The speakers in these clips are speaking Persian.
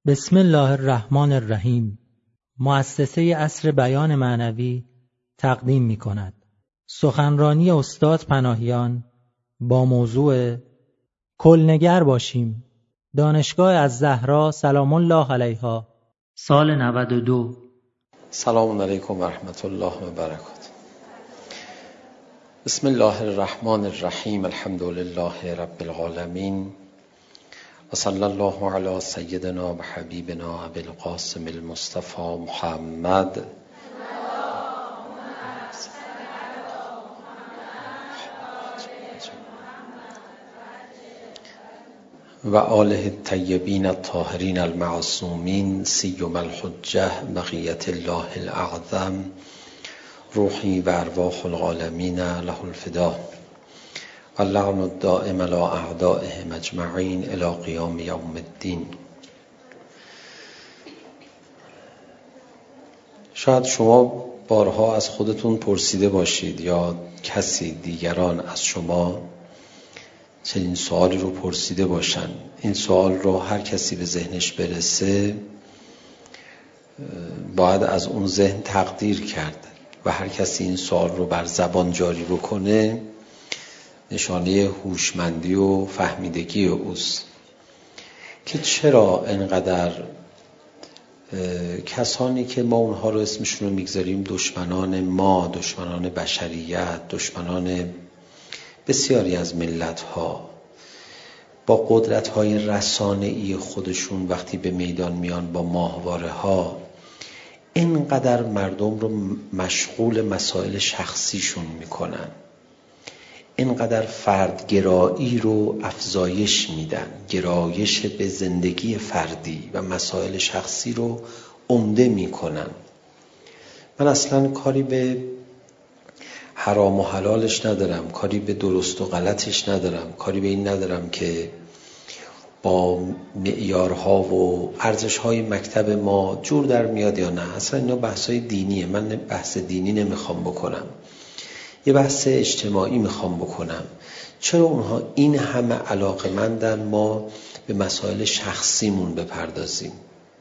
بسم الله الرحمن الرحیم. مؤسسه عصر بیان معنوی تقدیم می کند سخنرانی استاد پناهیان با موضوع کلنگر باشیم، دانشگاه الزهرا سلام الله علیها، سال 92. سلام علیکم و رحمت الله و برکاته. بسم الله الرحمن الرحیم. الحمد لله رب العالمین و صلی الله علی سیدنا و حبیبنا ابی القاسم المصطفى محمد و آله الطیبین الطاهرین المعصومین سیما الحجة بقیة الله الاعظم روحی و ارواح العالمین له الفدا و اللعن الدائم علی اعدائهم اجمعین الی قیام یوم الدین. شاید شما بارها از خودتون پرسیده باشید یا کسی دیگران از شما چنین سوالی رو پرسیده باشن. این سوال رو هر کسی به ذهنش برسه باید از اون ذهن تقدیر کرد و هر کسی این سوال رو بر زبان جاری بکنه نشانه هوشمندی و فهمیدگی اوست که چرا انقدر کسانی که ما اونها رو اسمشون رو میگذاریم دشمنان ما، دشمنان بشریت، دشمنان بسیاری از ملت‌ها، با قدرت‌های رسانه‌ای خودشون وقتی به میدان میان با ماهواره‌ها اینقدر مردم رو مشغول مسائل شخصیشون میکنن، اینقدر فردگرایی رو افزایش میدن، گرایش به زندگی فردی و مسائل شخصی رو عمده میکنن. من اصلاً کاری به حرام و حلالش ندارم، کاری به درست و غلطش ندارم، کاری به این ندارم که با معیارها و ارزش‌های مکتب ما جور در میاد یا نه. اصلا اینا بحث‌های دینیه، من بحث دینی نمیخوام بکنم، یه بحث اجتماعی میخوام بکنم. چرا اونها این همه علاقه‌مندن ما به مسائل شخصیمون بپردازیم؟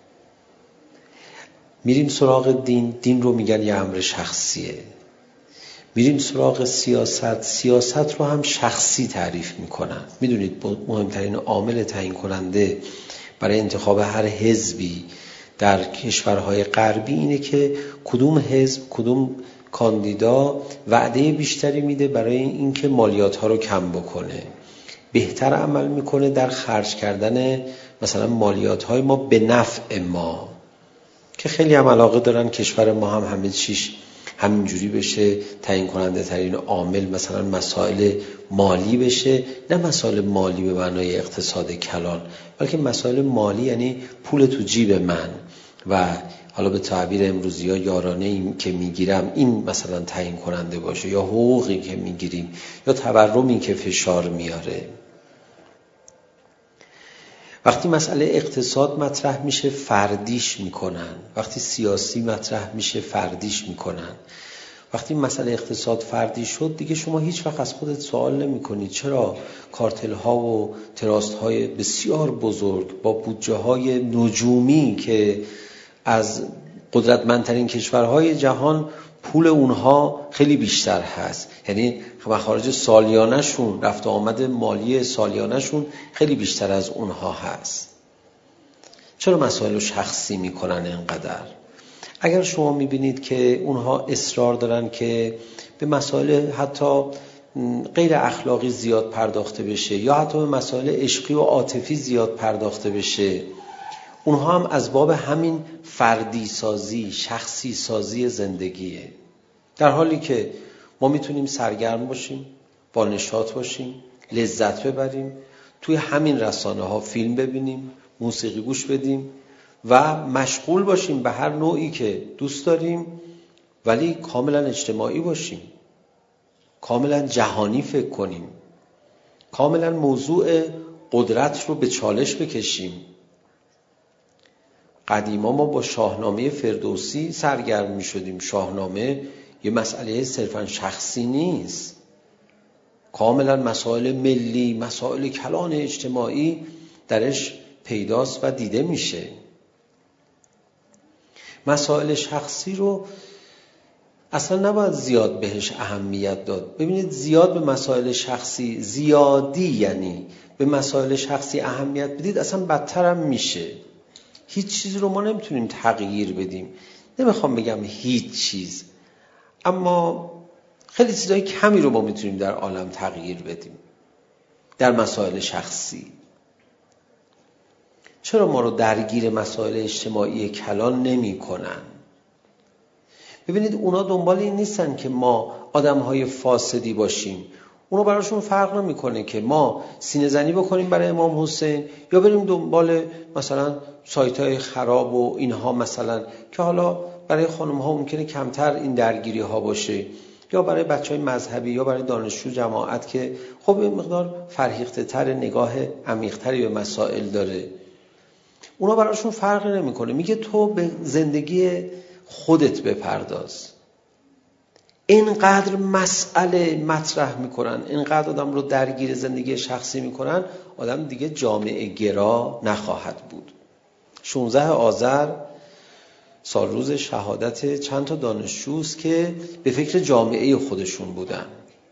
میریم سراغ دین رو میگن یه امر شخصیه. میریم سراغ سیاست رو هم شخصی تعریف میکنن. میدونید مهمترین عامل تعیین کننده برای انتخاب هر حزبی در کشورهای غربی اینه که کدوم حزب، کدوم کاندیدا وعده بیشتری میده برای اینکه مالیات ها رو کم بکنه، بهتر عمل میکنه در خرج کردن مثلا مالیات های ما به نفع ما، که خیلی هم علاقه دارن کشور ما هم همه چیش همینجوری بشه. تعیین کننده ترین عامل مثلا مسائل مالی بشه، نه مسائل مالی به معنای اقتصاد کلان، بلکه مسائل مالی یعنی پول تو جیب من و حالا به تعبیر امروزی ها یارانه‌ای که میگیرم این مثلا تعیین کننده باشه، یا حقوقی که میگیریم، یا تورمی که فشار میاره. وقتی مسئله اقتصاد مطرح میشه فردیش میکنن، وقتی سیاسی مطرح میشه فردیش میکنن. وقتی مسئله اقتصاد فردی شد دیگه شما هیچ وقت از خودت سوال نمی کنید چرا کارتل ها و تراست های بسیار بزرگ با بودجه های نجومی که از قدرتمندترین کشورهای جهان پول اونها خیلی بیشتر هست، یعنی مخارج سالیانشون، رفت و آمد مالی سالیانشون خیلی بیشتر از اونها هست، چرا مسائل شخصی میکنن اینقدر؟ اگر شما میبینید که اونها اصرار دارن که به مسائل حتی غیر اخلاقی زیاد پرداخته بشه یا حتی به مسائل عشقی و عاطفی زیاد پرداخته بشه، اونها هم از باب همین فردی سازی، شخصی سازی زندگیه. در حالی که ما میتونیم سرگرم باشیم، با نشاط باشیم، لذت ببریم، توی همین رسانه ها فیلم ببینیم، موسیقی گوش بدیم و مشغول باشیم به هر نوعی که دوست داریم، ولی کاملا اجتماعی باشیم، کاملا جهانی فکر کنیم، کاملا موضوع قدرت رو به چالش بکشیم. قدیما ما با شاهنامه فردوسی سرگرم می شدیم. شاهنامه یه مسئله صرفا شخصی نیست، کاملا مسائل ملی، مسائل کلان اجتماعی درش پیداست و دیده میشه. مسائل شخصی رو اصلا نباید زیاد بهش اهمیت داد. ببینید زیاد به مسائل شخصی، زیادی یعنی به مسائل شخصی اهمیت بدید اصلا بدتر هم میشه. هیچ چیزی رو ما نمیتونیم تغییر بدیم. نمیخوام بگم هیچ چیز، اما خیلی چیزای کمی رو ما میتونیم در عالم تغییر بدیم در مسائل شخصی. چرا ما رو درگیر مسائل اجتماعی کلان نمی کنن؟ ببینید اونا دنبال این نیستن که ما آدمهای فاسدی باشیم. اونا براشون فرق نمیکنه که ما سینه زنی بکنیم برای امام حسین یا بریم دنبال مثلا سایت‌های خراب و اینها، مثلا که حالا برای خانم‌ها ممکنه کمتر این درگیری‌ها باشه، یا برای بچه‌های مذهبی یا برای دانشجو جماعت که خب این مقدار فرهیخته‌تر، نگاه عمیق‌تری به مسائل داره. اونا براشون فرق نمیکنه. میگه تو به زندگی خودت بپرداز. اینقدر مسئله مطرح میکنن، اینقدر آدم رو درگیر زندگی شخصی میکنن، آدم دیگه جامعه گرا نخواهد بود. 16 آذر سال روز شهادت چند تا دانشجوست که به فکر جامعه خودشون بودن.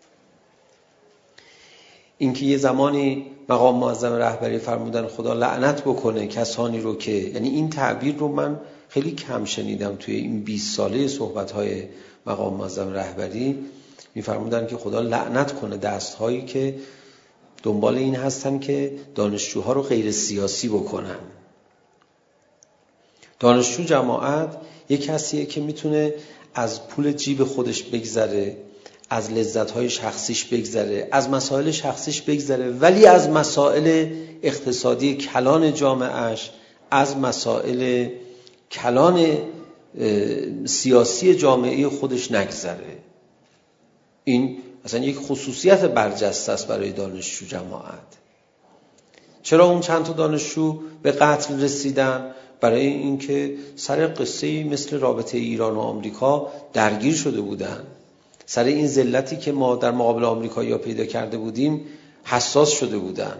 اینکه یه زمانی مقام معظم رهبری فرمودن خدا لعنت بکنه کسانی رو که، یعنی این تعبیر رو من خیلی کم شنیدم توی این 20 ساله صحبت‌های مقام معظم رهبری، می‌فرمودن که خدا لعنت کنه دست‌هایی که دنبال این هستن که دانشجوها رو غیر سیاسی بکنن. دانشجو جماعت یک کسیه که میتونه از پول جیب خودش بگذره، از لذت‌های شخصیش بگذره، از مسائل شخصیش بگذره، ولی از مسائل اقتصادی کلان جامعهش، از مسائل کلان سیاسی جامعه خودش نگذره. این مثلا یک خصوصیت برجسته است برای دانشجو جماعت. چرا اون چند تا دانشجو به قتل رسیدن؟ برای اینکه سر قصه‌ای مثل رابطه ایران و آمریکا درگیر شده بودن، سر این ذلتی که ما در مقابل آمریکایی‌ها پیدا کرده بودیم حساس شده بودن.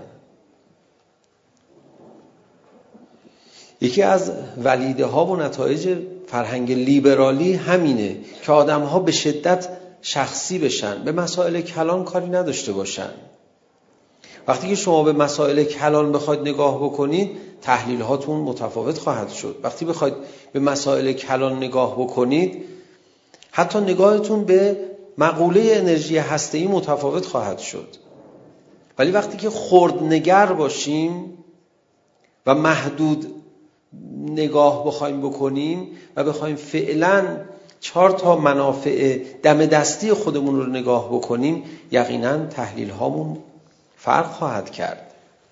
یکی از ولیده ها و نتایج فرهنگ لیبرالی همینه که آدم ها به شدت شخصی بشن، به مسائل کلان کاری نداشته باشن. وقتی که شما به مسائل کلان بخواید نگاه بکنید، تحلیل هاتون متفاوت خواهد شد. وقتی بخواید به مسائل کلان نگاه بکنید، حتی نگاهتون به مقوله انرژی هسته‌ای متفاوت خواهد شد. ولی وقتی که خردنگر باشیم و محدود نگاه بخوایم بکنیم و بخوایم فعلا 4 تا منافع دم دستی خودمون رو نگاه بکنیم، یقینا تحلیل هامون فرق خواهد کرد.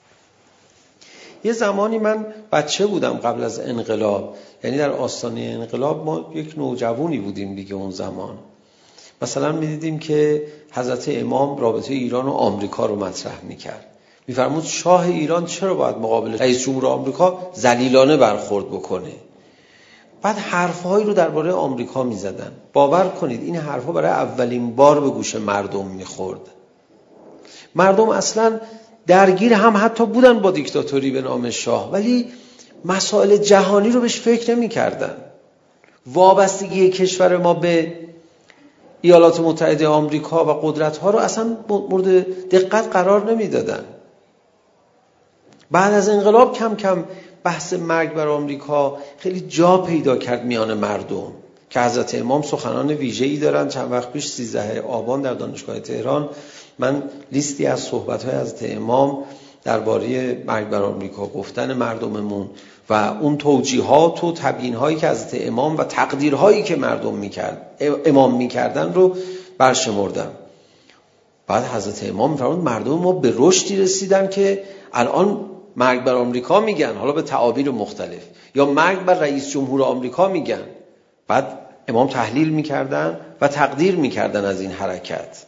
یه زمانی من بچه بودم قبل از انقلاب، یعنی در آستانه انقلاب ما یک نوجوانی بودیم دیگه. اون زمان مثلا می‌دیدیم که حضرت امام رابطه ایران و آمریکا رو مطرح می‌کرد. می‌فرمود شاه ایران چرا باید مقابل رئیس جمهور آمریکا ذلیلانه برخورد بکنه؟ بعد حرف‌هایی رو درباره آمریکا می‌زدن. باور کنید این حرف‌ها برای اولین بار به گوش مردم می‌خورد. مردم اصلاً درگیر هم حتی بودن با دیکتاتوری به نام شاه، ولی مسائل جهانی رو بهش فکر نمی‌کردن. وابستگی کشور ما به ایالات متحده آمریکا و قدرت‌ها رو اصلا مورد دقت قرار نمی‌دادن. بعد از انقلاب کم کم بحث مرگ بر آمریکا خیلی جا پیدا کرد میان مردم که حضرت امام سخنان ویژه‌ای دارن. چند وقت پیش 13 آبان در دانشگاه تهران من لیستی از صحبت‌های حضرت امام درباره مرگ بر آمریکا گفتن مردممون و اون توجیهات و تبیین‌هایی که حضرت امام و تقدیرهایی که امام می‌کردن رو برشمردم. بعد حضرت امام می‌فرمود مردم ما به رشدی رسیدن که الان مرگ بر آمریکا میگن، حالا به تعابیر مختلف، یا مرگ بر رئیس جمهور آمریکا میگن. بعد امام تحلیل می‌کردن و تقدیر می‌کردن از این حرکت.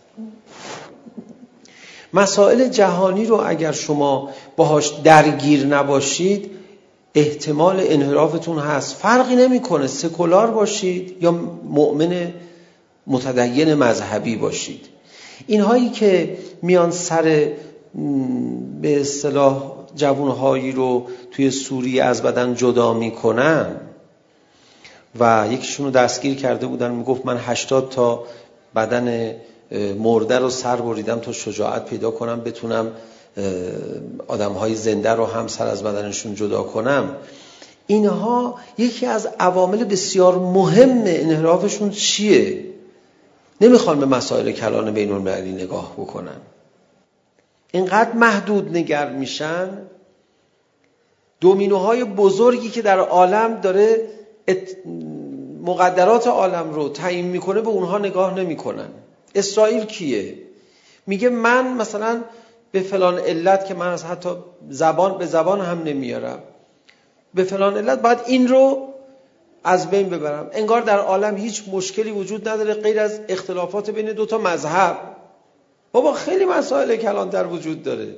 مسائل جهانی رو اگر شما باهاش درگیر نباشید، احتمال انحرافتون هست. فرقی نمی‌کنه سکولار باشید یا مؤمن متدین مذهبی باشید. اینهایی که میان سر به اصطلاح جوانهایی رو توی سوریه از بدن جدا میکنن و یکیشون رو دستگیر کرده بودن، میگفت من 80 تا بدن مرده رو سر بریدم تا شجاعت پیدا کنم بتونم آدم‌های زنده رو هم سر از بدنشون جدا کنم. اینها یکی از عوامل بسیار مهم انحرافشون چیه؟ نمیخوان به مسائل کلان بین المللی نگاه بکنن. اینقدر محدود نگر میشن، دومینوهای بزرگی که در عالم داره مقدرات عالم رو تعیین میکنه به اونها نگاه نمیکنن. اسرائیل کیه؟ میگه من مثلا به فلان علت که من از حتی به زبان هم نمیارم، به فلان علت باید این رو از بین ببرم. انگار در عالم هیچ مشکلی وجود نداره غیر از اختلافات بین دوتا مذهب. بابا خیلی مسائل کلان در وجود داره.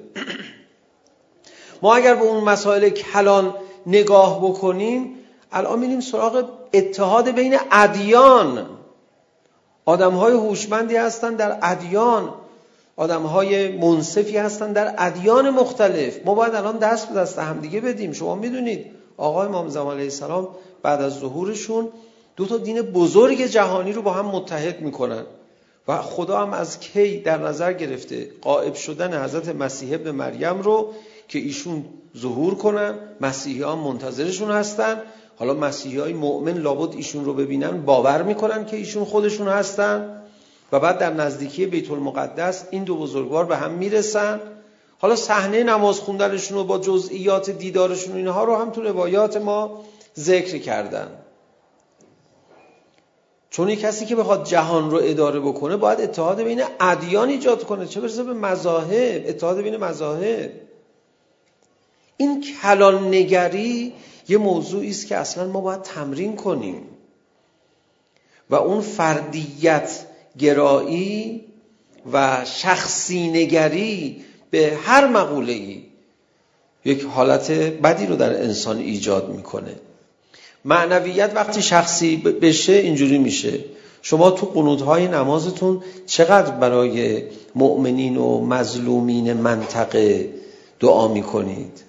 ما اگر به اون مسائل کلان نگاه بکنیم، الان میریم سراغ اتحاد بین ادیان. آدم‌های هوشمندی هستن در ادیان، آدم‌های منصفی هستن در ادیان مختلف. ما باید الان دست به دست همدیگه بدیم. شما میدونید آقای امام زمان علیه السلام بعد از ظهورشون 2 دین بزرگ جهانی رو با هم متحد میکنن و خدا هم از کی در نظر گرفته غائب شدن حضرت مسیح ابن مریم رو که ایشون ظهور کنن. مسیحی ها منتظرشون هستن. حالا مسیحی های مؤمن لابد ایشون رو ببینن، باور میکنن که ایشون خودشون هستن و بعد در نزدیکی بیت المقدس این 2 بزرگوار به هم میرسن. حالا صحنه نماز خوندنشون و با جزئیات دیدارشون اینها رو هم تو روایات ما ذکر کردن. چون یک کسی که بخواد جهان رو اداره بکنه باید اتحاد بین ادیان ایجاد کنه، چه برسه به مذاهب، اتحاد بین مذاهب. این کلان نگری یه موضوعی است که اصلا ما باید تمرین کنیم و اون فردیت گرایی و شخصی نگری به هر مقوله‌ای یک حالت بدی رو در انسان ایجاد میکنه. معنویت وقتی شخصی بشه اینجوری میشه. شما تو قنوت‌های نمازتون چقدر برای مؤمنین و مظلومین منطقه دعا میکنید؟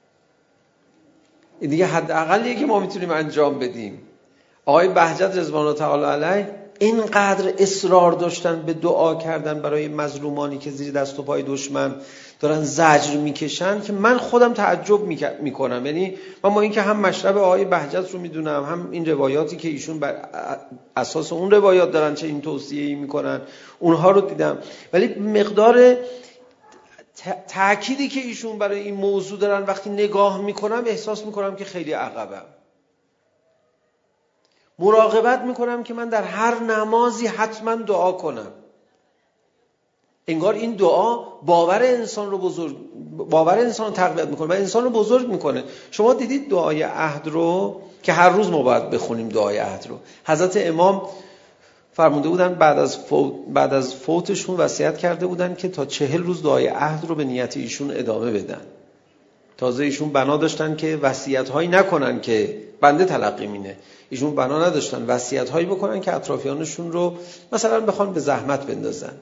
این دیگه حداقلیه که ما میتونیم انجام بدیم. آقای بهجت رضوان الله تعالی علیه اینقدر اصرار داشتن به دعا کردن برای مظلومانی که زیر دست و پای دشمن دارن زجر میکشن که من خودم تعجب میکنم. یعنی من با اینکه هم مشرب آقای بهجت رو میدونم، هم این روایاتی که ایشون بر اساس اون روایات دارن چه این توصیه‌ای میکنن اونها رو دیدم، ولی مقدار تأکیدی که ایشون برای این موضوع دارن وقتی نگاه میکنم احساس میکنم که خیلی عقبم. مراقبت میکنم که من در هر نمازی حتما دعا کنم. انگار این دعا باور انسان رو تقویت میکنه و انسان رو بزرگ میکنه. شما دیدید دعای عهد رو که هر روز ما باید بخونیم دعای عهد رو. حضرت امام فرموده بودن بعد از فوتشون وصیت کرده بودن که تا 40 روز دعای عهد رو به نیت ایشون ادامه بدن. تازه ایشون بنا داشتن که وصیت‌هایی نکنن که بنده تلقی مینه. ایشون بنا نداشتن وصیت‌هایی بکنن که اطرافیانشون رو مثلا بخوان به زحمت بندازن.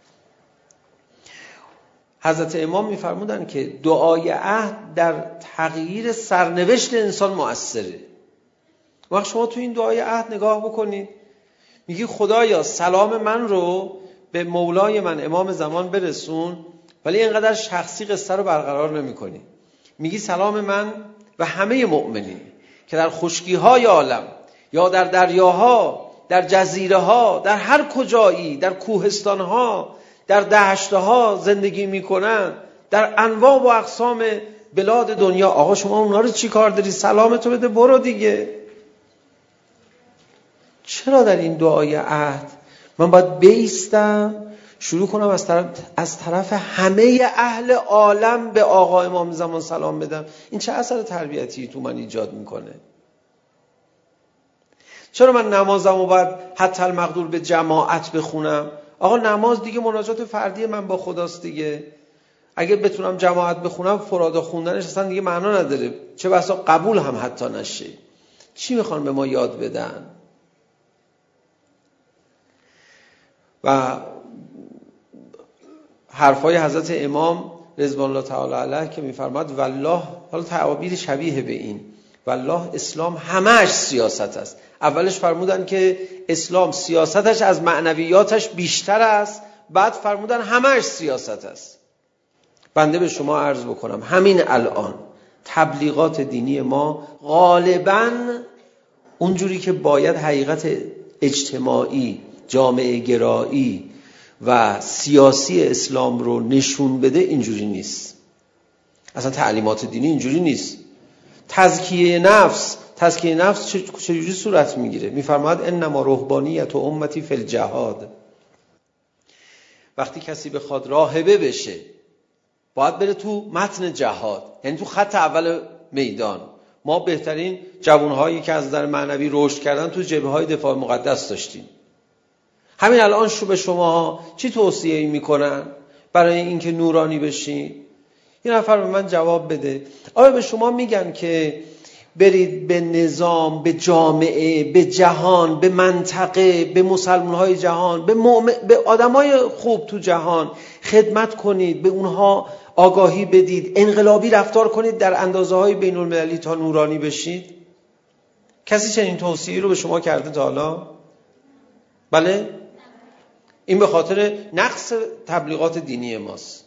حضرت امام می‌فرمودن که دعای عهد در تغییر سرنوشت انسان مؤثره. وقتی شما تو این دعای عهد نگاه بکنید، میگی خدایا سلام من رو به مولای من امام زمان برسون، ولی اینقدر شخصی قصه رو برقرار نمی‌کنی. میگی سلام من و همه مؤمنین که در خشکی‌های عالم یا در دریاها، در جزیره‌ها، در هر کجایی، در کوهستان‌ها، در دشت‌ها زندگی میکنن، در انواع و اقسام بلاد دنیا. آقا شما اونها رو چی کار داری؟ سلامتو بده برو دیگه. چرا در این دعای عهد من باید بایستم شروع کنم از طرف همه اهل عالم به آقا امام زمان سلام بدم؟ این چه اثر تربیتی تو من ایجاد میکنه؟ چرا من نمازمو باید حتی المقدور به جماعت بخونم؟ آقا نماز دیگه مناجات فردی من با خداست دیگه. اگه بتونم جماعت بخونم فرادا خوندنش اصلا دیگه معنا نداره، چه بسا قبول هم حتی نشه. چی میخوان به ما یاد بدن؟ و حرفای حضرت امام رضوان الله تعالی علیه که میفرماد والله، حالا تعابیر شبیه به این، والله اسلام همهش سیاست است. اولش فرمودن که اسلام سیاستش از معنویاتش بیشتر است، بعد فرمودن همهش سیاست است. بنده به شما عرض بکنم همین الان تبلیغات دینی ما غالباً اونجوری که باید حقیقت اجتماعی، جامعه گرایی و سیاسی اسلام رو نشون بده اینجوری نیست. اصلا تعلیمات دینی اینجوری نیست. تزکیه نفس چجوری صورت میگیره؟ میفرماید انما رهبانیت و امتی فی الجهاد. وقتی کسی بخواد راهبه بشه باید بره تو متن جهاد، یعنی تو خط اول میدان. ما بهترین جوانهایی که از نظر معنوی رشد کردن تو جبهه‌های دفاع مقدس داشتیم. همین الان به شما چی توصیه میکنن برای اینکه نورانی بشین؟ یه نفر به من جواب بده. آیا به شما میگن که برید به نظام، به جامعه، به جهان، به منطقه، به مسلمان‌های جهان، به آدمای خوب تو جهان خدمت کنید، به اونها آگاهی بدید، انقلابی رفتار کنید در اندازه‌های بین‌المللی تا نورانی بشید؟ کسی چنین توصیه‌ای رو به شما کرده تا حالا؟ بله؟ این به خاطر نقص تبلیغات دینی ماست.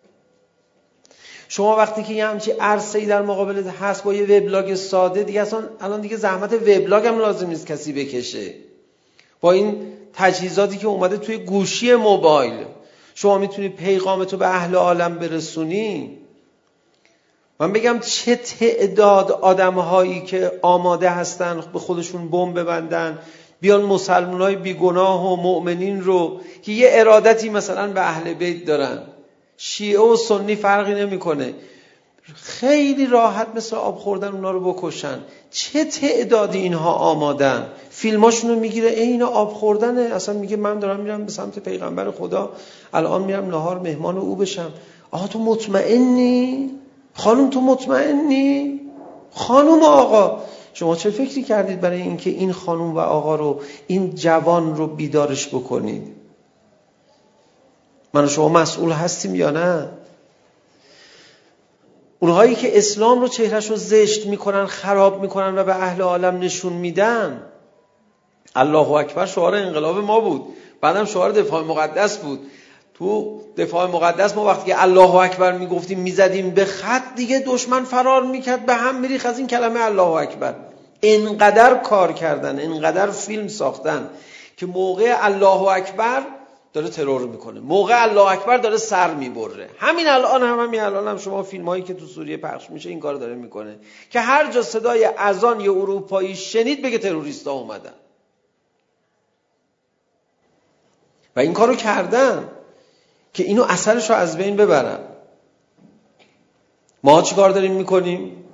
شما وقتی که یه همچی عرصه‌ای در مقابلت هست با یه وبلاگ ساده، دیگه اصلا الان دیگه زحمت وبلاگ هم لازم نیست کسی بکشه. با این تجهیزاتی که اومده توی گوشی موبایل شما میتونی پیغامتو به اهل عالم برسونی. من بگم چه تعداد آدم‌هایی که آماده هستن به خودشون بمب ببندن، بیان مسلمان‌های بیگناه و مؤمنین رو که یه ارادتی مثلا به اهل بیت دارن، شیعه و سنی فرقی نمیکنه، خیلی راحت مثل آب خوردن اونا رو بکشن. چه تعدادی اینها آمادن، فیلماشون رو میگیره عین آب خوردنه. اصلا میگه من دارم میرم به سمت پیغمبر خدا، الان میرم نهار مهمان او بشم. آها تو مطمئنی؟ خانم تو مطمئنی؟ خانم و آقا شما چه فکری کردید برای اینکه این خانم و آقا رو، این جوان رو بیدارش بکنید؟ من و شما مسئول هستیم یا نه؟ اونهایی که اسلام رو چهرش رو زشت میکنن، خراب میکنن و به اهل عالم نشون میدن. الله اکبر شعار انقلاب ما بود، بعدم شعار دفاع مقدس بود. تو دفاع مقدس ما وقتی که الله اکبر میگفتیم میزدیم به خط، دیگه دشمن فرار میکرد، به هم میریخت از این کلمه الله اکبر. انقدر کار کردن، انقدر فیلم ساختن که موقع الله اکبر داره ترور میکنه، موقع الله اکبر داره سر میبره. همین الان هم شما فیلم هایی که تو سوریه پخش میشه این کار داره میکنه که هر جا صدای اذان یا اروپایی شنید بگه تروریستا اومدن. و این کارو کردن که اینو اثرش رو از بین ببرن. ما چی کار داریم میکنیم؟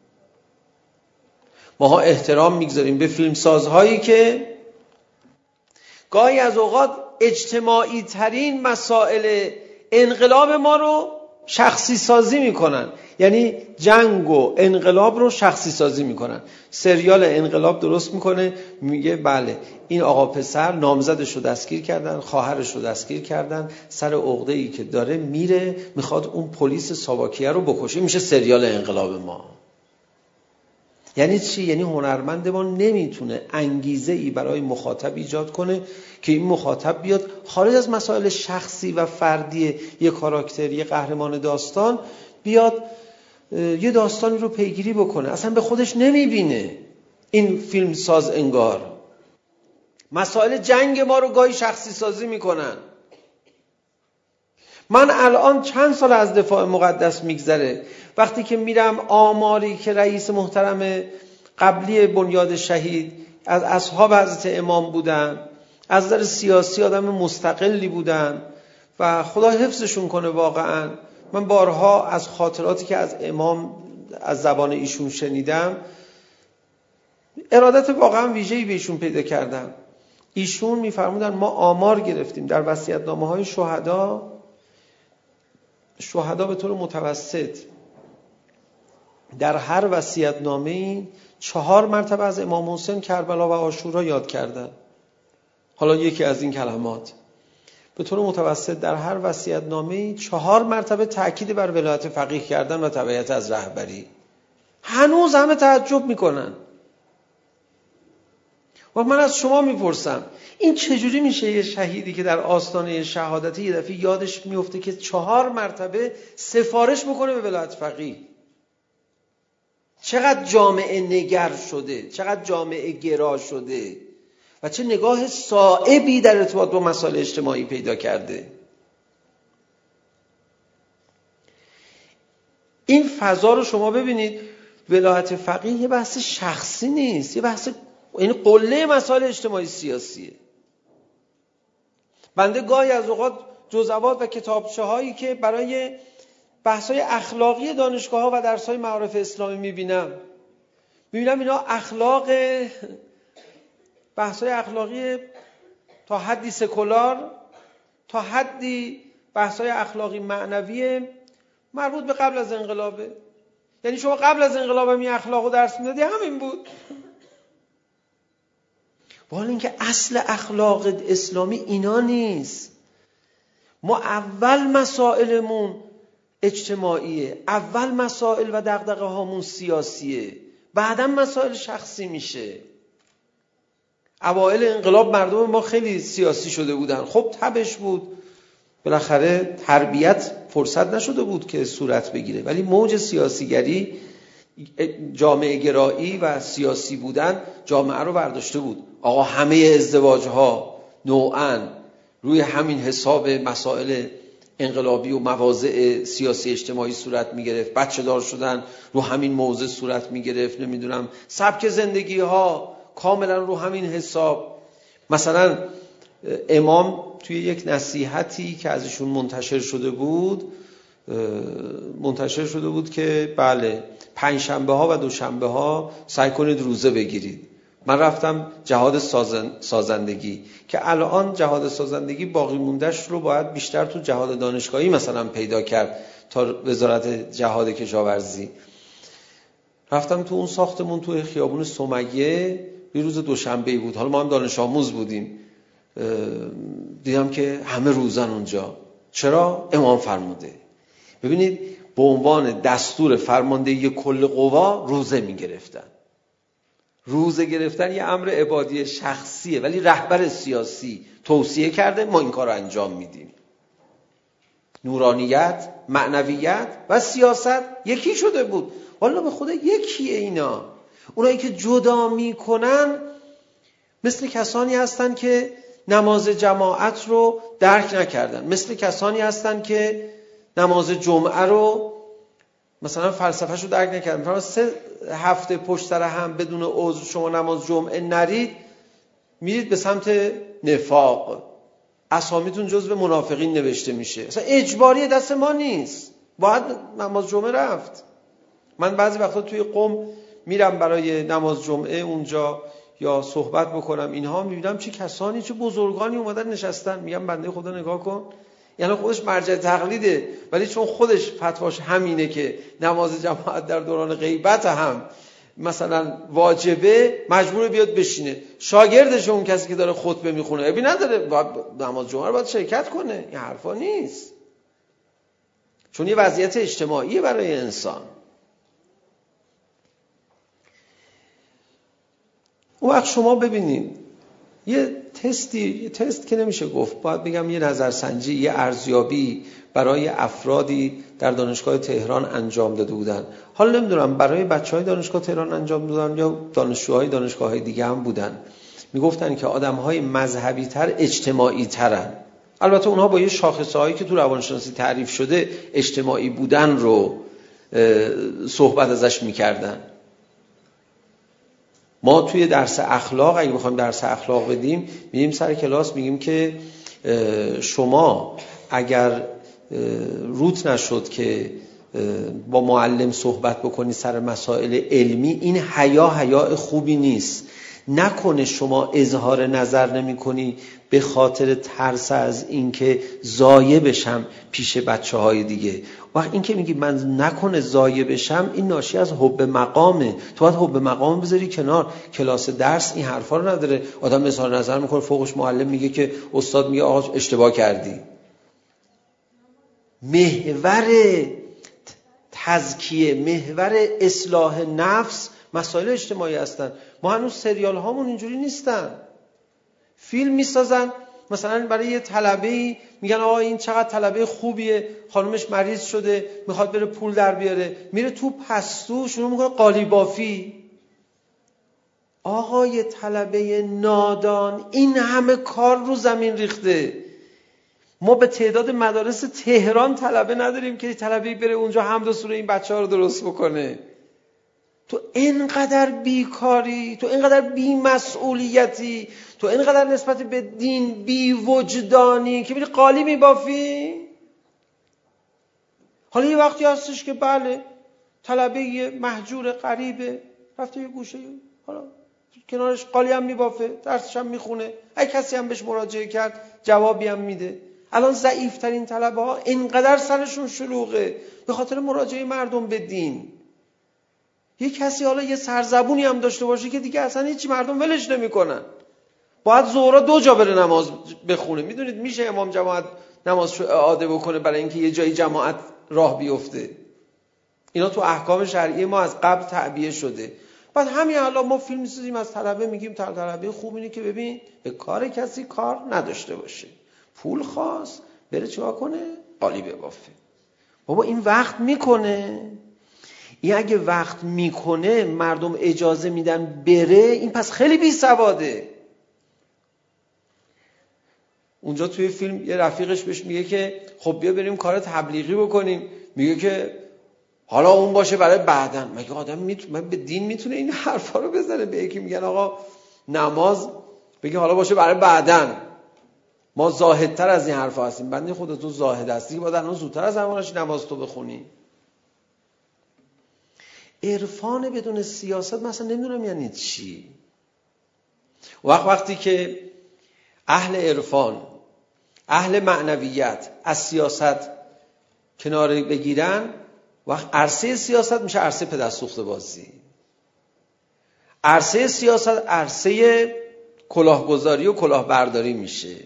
ما احترام میگذاریم به فیلمسازهایی که گاهی از اوقات اجتماعی ترین مسائل انقلاب ما رو شخصی سازی میکنن. یعنی جنگ و انقلاب رو شخصی سازی میکنن. سریال انقلاب درست میکنه، میگه بله این آقا پسر نامزدش رو دستگیر کردن، خواهرش رو دستگیر کردن، سر عقده‌ای که داره میره میخواد اون پلیس ساواکیه رو بکشه. میشه سریال انقلاب ما. یعنی چی؟ یعنی هنرمند ما نمیتونه انگیزه‌ای برای مخاطب ایجاد کنه که این مخاطب بیاد خارج از مسائل شخصی و فردی یک کاراکتر، یک قهرمان داستان، بیاد یه داستانی رو پیگیری بکنه. اصلا به خودش نمیبینه این فیلم ساز. انگار مسائل جنگ ما رو گاهی شخصی سازی میکنن. من الان چند سال از دفاع مقدس میگذره، وقتی که میرم آماری که رئیس محترم قبلی بنیاد شهید از اصحاب حضرت امام بودن، از نظر سیاسی آدم مستقلی بودن و خدا حفظشون کنه واقعا. من بارها از خاطراتی که از امام از زبان ایشون شنیدم ارادت واقعا ویژه‌ای به ایشون پیدا کردم. ایشون میفرمودن ما آمار گرفتیم در وصیت‌نامه‌های شهدا به طور متوسط در هر وصیت‌نامه‌ای 4 مرتبه از امام حسین کربلا و عاشورا یاد کردن. حالا یکی از این کلمات به طور متوسط در هر وصیت‌نامه‌ای 4 مرتبه تاکید بر ولایت فقیه کردن و تبعیت از رهبری. هنوز همه تعجب میکنن. و من از شما میپرسم این چجوری میشه یه شهیدی که در آستانه شهادت یه دفعه یادش میفته که 4 مرتبه سفارش بکنه به ولایت فقیه؟ چقدر جامعه نگر شده، چقدر جامعه گرا شده و چه نگاه صائبی در ارتباط با مسائل اجتماعی پیدا کرده. این فضا رو شما ببینید. ولایت فقیه یه بحث شخصی نیست، یه بحث این قله مسائل اجتماعی سیاسیه. بنده گاهی از اوقات جزوات و کتابچه هایی که برای بحث های اخلاقی دانشگاه ها و درس های معارف اسلامی میبینم اینا بحث های اخلاقی تا حدی سکولار، تا حدی بحث های اخلاقی معنوی مربوط به قبل از انقلابه. یعنی شما قبل از انقلاب هم این اخلاقو درس میدادی، همین بود. حالا اینکه اصل اخلاق اسلامی اینا نیست. ما اول مسائلمون اجتماعیه، اول مسائل و دغدغه هامون سیاسیه، بعدم مسائل شخصی میشه. اوائل انقلاب مردم ما خیلی سیاسی شده بودن، خب تبش بود، بالاخره تربیت فرصت نشده بود که صورت بگیره، ولی موج سیاسیگری، جامعه گرایی و سیاسی بودن جامعه رو برداشته بود. آقا همه ازدواج ها نوعاً روی همین حساب مسائل انقلابی و مواضع سیاسی اجتماعی صورت می گرفت. بچه دار شدن رو همین موضع صورت می گرفت. نمیدونم سبک زندگی ها کاملا رو همین حساب. مثلا امام توی یک نصیحتی که ازشون منتشر شده بود که بله 5 شنبه ها و 2 شنبه ها سعی کنید روزه بگیرید. من رفتم جهاد سازندگی که الان جهاد سازندگی باقی موندهش رو باید بیشتر تو جهاد دانشگاهی مثلا پیدا کرد تا وزارت جهاد کشاورزی. رفتم تو اون ساختمون تو خیابون سمیه، یه روز دوشنبه بود، حالا ما هم دانش آموز بودیم، دیدم که همه روزن اونجا. چرا؟ امام فرموده. ببینید به عنوان دستور فرماندهی کل قوا روزه میگرفتن. روزه گرفتن یه امر عبادی شخصیه، ولی رهبر سیاسی توصیه کرده ما این کار رو انجام میدیم. نورانیت، معنویت و سیاست یکی شده بود. والا به خدا یکیه اینا. اونایی که جدا میکنن مثل کسانی هستن که نماز جماعت رو درک نکردن، مثل کسانی هستن که نماز جمعه رو مثلا فلسفه‌ش رو درک نکردن. مثلا 3 هفته پشت سر هم بدون عذر شما نماز جمعه نرید، میرید به سمت نفاق، اسامیتون جزو منافقین نوشته میشه. اصلا اجباری دست ما نیست، باید نماز جمعه رفت. من بعضی وقتا توی قم میرم برای نماز جمعه اونجا یا صحبت بکنم، اینها میبینم چه کسانی، چه بزرگانی اومدن نشستن. میگم بنده خدا نگاه کن، یعنی خودش مرجع تقلیده، ولی چون خودش فتواش همینه که نماز جماعت در دوران غیبت هم مثلا واجبه، مجبور بیاد بشینه. شاگردش اون کسی که داره خطبه میخونه ابی نداره، نماز جمعه رو باید شرکت کنه. این حرفا نیست، چون یه وضعیت اجتماعیه برای انسان. اون وقت شما ببینید یه تست که نمیشه گفت، باید بگم یه نظرسنجی، یه ارزیابی برای افرادی در دانشگاه تهران انجام داده بودن. حالا نمیدونم برای بچهای دانشگاه تهران انجام دادن یا دانشجوهای دانشگاه‌های دیگه هم بودن. میگفتن که آدم‌های مذهبی تر اجتماعی ترن. البته اونها با یه شاخصه‌هایی که تو روانشناسی تعریف شده اجتماعی بودن رو صحبت ازش میکردن. ما توی درس اخلاق اگه بخوایم درس اخلاق بدیم، میگیم سر کلاس میگیم که شما اگر روت نشد که با معلم صحبت بکنی سر مسائل علمی، این حیا خوبی نیست. نکنه شما اظهار نظر نمی کنی به خاطر ترس از اینکه ضایع بشم پیش بچه‌های دیگه. وقت این که میگی من نکنه ضایع بشم، این ناشی از حب مقامه. تو باید حب مقام بذاری کنار. کلاس درس این حرفا رو نداره. آدم اظهار نظر میکنه، فوقش معلم میگه که استاد میگه آقا اشتباه کردی. محور تزکیه، محور اصلاح نفس مسائل اجتماعی هستن. ما هنوز سریال هامون اینجوری نیستن. فیلم میسازن مثلا برای یه طلبه‌ای، میگن آقا این چقدر طلبه خوبیه، خانومش مریض شده میخواد بره پول در بیاره، میره تو پستو شروع میکنه قالی بافی. آقای طلبه نادان این همه کار رو زمین ریخته. ما به تعداد مدارس تهران طلبه نداریم که طلبه‌ای بره اونجا حمد و سوره این بچه‌ها رو درست بکنه. تو اینقدر بیکاری، تو اینقدر بی‌مسئولیتی، تو اینقدر نسبت به دین بی وجدانی که میری قالی میبافی. حالا یه وقتی هستش که بله طلبه مهجور غریبه رفته یه گوشه، حالا کنارش قالی هم میبافه، درسش هم میخونه، اگه کسی هم بهش مراجعه کرد جوابی هم میده. الان ضعیف‌ترین طلبه ها اینقدر سرشون شلوغه به خاطر مراجعه مردم به دین. یه کسی حالا یه سرزبونی هم داشته باشه که دیگه اصلا هیچی مردم ولش نمی‌کنن، باید ظهر 2 جا بره نماز بخونه. میدونید میشه امام جماعت نمازشو اعاده بکنه برای اینکه یه جایی جماعت راه بیفته؟ اینا تو احکام شرعی ما از قبل تعبیه شده. بعد همین الان ما فیلم می‌سازیم از طلبه، میگیم طلبه خوب اینه که ببین به کار کسی کار نداشته باشه، پول خواست بره چیکار کنه؟ قالی ببافه. بابا این وقت میکنه، این اگه وقت میکنه مردم اجازه میدن بره، این پس خیلی بی سواده. اونجا توی فیلم یه رفیقش بهش میگه که خب بیا بریم کار تبلیغی بکنیم، میگه که حالا اون باشه برای بعدن. مگه آدم من به دین میتونه این حرفا رو بزنه؟ به یکی میگن آقا نماز، بگه حالا باشه برای بعدن. ما زاهدتر از این حرفا هستیم. بنده خودت تو زاهد هستی باید الان زودتر از زمانش نماز تو بخونی. عرفان بدون سیاست مثلا نمیدونم یعنی چی. وقتی که اهل عرفان، اهل معنویت از سیاست کنار بگیرن، وقت عرصه سیاست میشه عرصه پدرسوخته بازی. عرصه سیاست عرصه کلاهگذاری و کلاهبرداری میشه.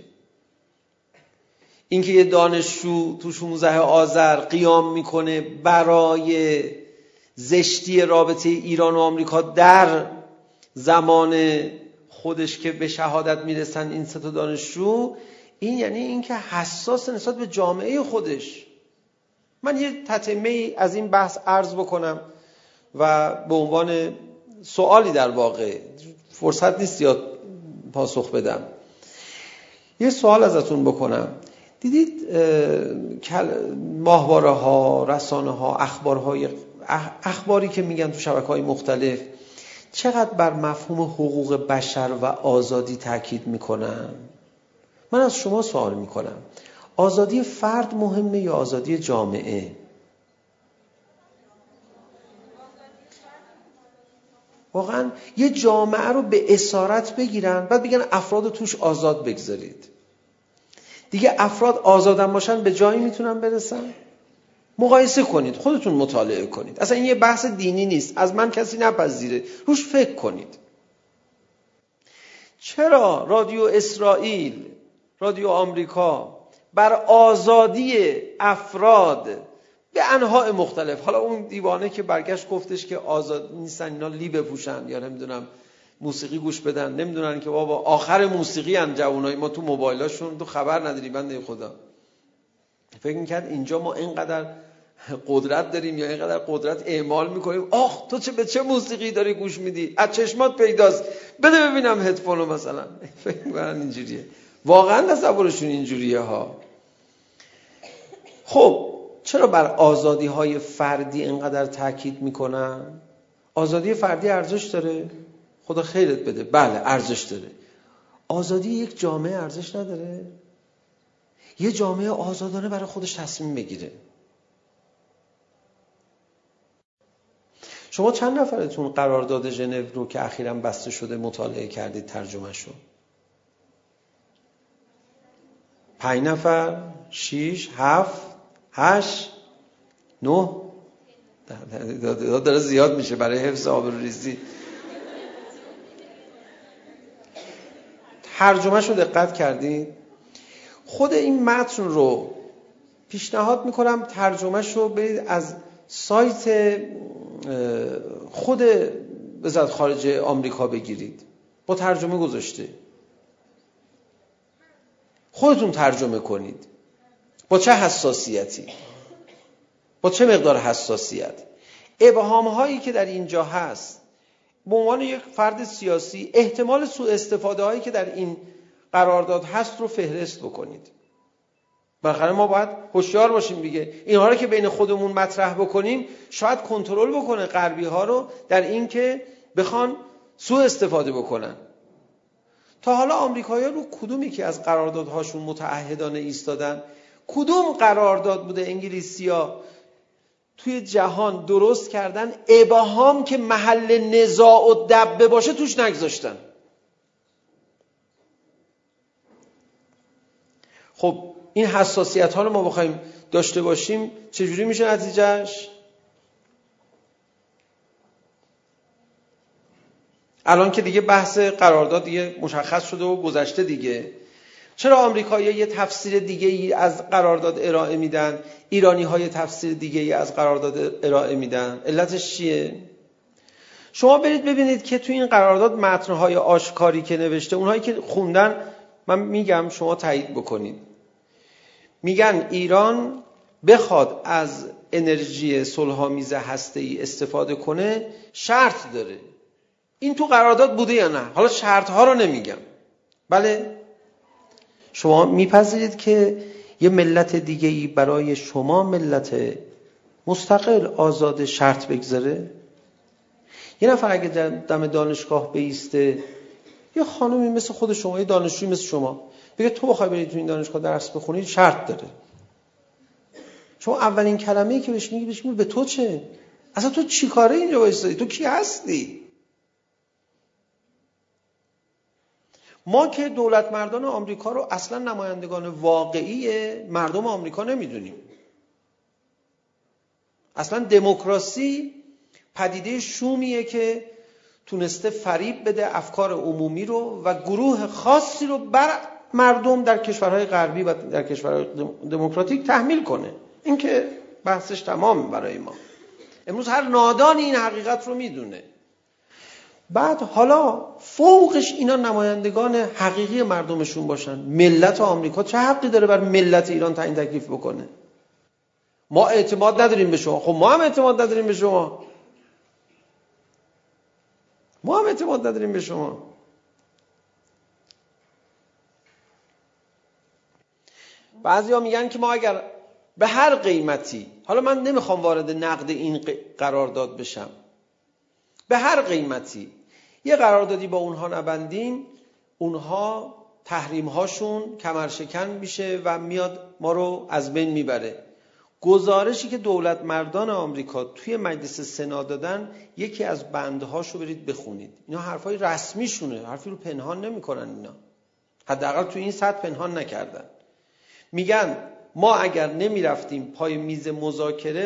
اینکه یه دانشجو تو 16 آذر قیام میکنه برای زشتی رابطه ایران و آمریکا در زمان خودش که به شهادت میرسن این 3 تا دانشجو، این یعنی اینکه حساس نسبت به جامعه خودش. من یه تتمه از این بحث عرض بکنم و به عنوان سوالی، در واقع فرصت نیست یا پاسخ بدم، یه سوال ازتون بکنم. دیدید ماهواره ها، رسانه ها، اخباری که میگن تو شبکه‌های مختلف چقدر بر مفهوم حقوق بشر و آزادی تاکید میکنن؟ من از شما سوال میکنم، آزادی فرد مهمه یا آزادی جامعه؟ واقعا یه جامعه رو به اسارت بگیرن بعد بگن افراد توش آزاد بگذارید. دیگه افراد آزادن باشن به جایی میتونن برسن؟ مقایسه کنید، خودتون مطالعه کنید. اصلا این یه بحث دینی نیست، از من کسی نپذیره، روش فکر کنید. چرا رادیو اسرائیل، رادیو آمریکا بر آزادی افراد به انواع مختلف، حالا اون دیوانه که برگشت گفتش که آزاد نیستن اینا لی بپوشن یا نمیدونم موسیقی گوش بدن، نمیدونن که بابا آخر موسیقی ان جوانای ما تو موبایلاشون، تو خبر نداری بنده خدا. فکر می‌کرد اینجا ما اینقدر قدرت داریم یا اینقدر قدرت اعمال میکنیم، آخ تو به چه موسیقی داری گوش میدی، از چشمات پیداست، بده ببینم هدفونو مثلا. فکر می‌کنن اینجوریه. واقعا تصورشون اینجوریه ها. خب چرا بر آزادی های فردی اینقدر تاکید میکنن؟ آزادی فردی ارزش داره؟ خدا خیرت بده، بله ارزش داره. آزادی یک جامعه ارزش نداره؟ یه جامعه آزادانه برای خودش تصمیم بگیره. شما چند نفرتون قرارداد ژنو رو که اخیراً بسته شده مطالعه کردید، ترجمه شو؟ 5 نفر، 6، 7، 8، 9 داره زیاد میشه برای حفظ آبروریزی. ترجمه شو دقت کردید؟ خود این متن رو پیشنهاد میکنم ترجمه شو برید از سایت خود وزارت خارجه آمریکا بگیرید، با ترجمه گذاشته. خودتون ترجمه کنید. با چه حساسیتی، با چه مقدار حساسیت. ابهام هایی که در اینجا هست، به عنوان یک فرد سیاسی احتمال سوء استفاده هایی که در این قرارداد هست رو فهرست بکنید. بالاخره ما باید هوشیار باشیم دیگه. اینها رو که بین خودمون مطرح بکنیم شاید کنترل بکنه غربی ها رو در این که بخوان سوء استفاده بکنن. تا حالا آمریکایی‌ها رو کدومی که از قراردادهاشون متعهدانه ایستادن؟ کدوم قرارداد بوده انگلیسی‌ها توی جهان درست کردن ابهام که محل نزاع و دبه باشه توش نگذاشتن؟ خب این حساسیت ها رو ما بخوایم داشته باشیم چجوری میشه نتیجهش؟ الان که دیگه بحث قرارداد دیگه مشخص شده و گذشته دیگه، چرا آمریکایی‌ها یه تفسیر دیگه ای از قرارداد ارائه میدن، ایرانی‌ها یه تفسیر دیگه ای از قرارداد ارائه میدن؟ علتش چیه؟ شما برید ببینید که تو این قرارداد متن‌های آشکاری که نوشته، اونهایی که خوندن من میگم شما تایید بکنید. میگن ایران بخواد از انرژی صلح‌آمیز هسته‌ای استفاده کنه شرط داره. این تو قرارداد بوده یا نه؟ حالا شرط‌ها رو نمیگم. بله، شما میپذیرید که یه ملت دیگه‌ای برای شما ملت مستقل آزاد شرط بگذاره؟ یه نفر اگه دم دانشگاه بیسته، یه خانومی مثل خود شما، یه دانشجوی مثل شما، بگه تو بخوای بری تو این دانشگاه درس بخونی شرط داره. شما اولین کلمه‌ای که بهش میگی به تو چه؟ اصلا تو چی کاره اینجا وایسادی؟ تو کی هستی؟ ما که دولت مردان آمریکا رو اصلا نمایندگان واقعی مردم آمریکا نمیدونیم. اصلا دموکراسی پدیده شومیه که تونسته فریب بده افکار عمومی رو و گروه خاصی رو بر مردم در کشورهای غربی و در کشورهای دموکراتیک تحمیل کنه. این که بحثش تمام برای ما. امروز هر نادانی این حقیقت رو میدونه. بعد حالا فوقش اینا نمایندگان حقیقی مردمشون باشن. ملت آمریکا چه حقی داره بر ملت ایران تعیین تکلیف بکنه؟ ما اعتماد نداریم به شما. خب ما هم اعتماد نداریم به شما. ما هم اعتماد نداریم به شما. بعضیا میگن که ما اگر به هر قیمتی، حالا من نمیخوام وارد نقد این قرارداد بشم، به هر قیمتی یه قراردادی با اونها نبندیم، اونها تحریم هاشون کمرشکن میشه و میاد ما رو از بین میبره. گزارشی که دولت مردان آمریکا توی مجلس سنا دادن، یکی از بندهاشو برید بخونید. اینا حرفای رسمیشونه، حرفی رو پنهان نمیکنن. اینا حداقل توی این سطح پنهان نکردن. میگن ما اگر نمیرفتیم پای میز مذاکره،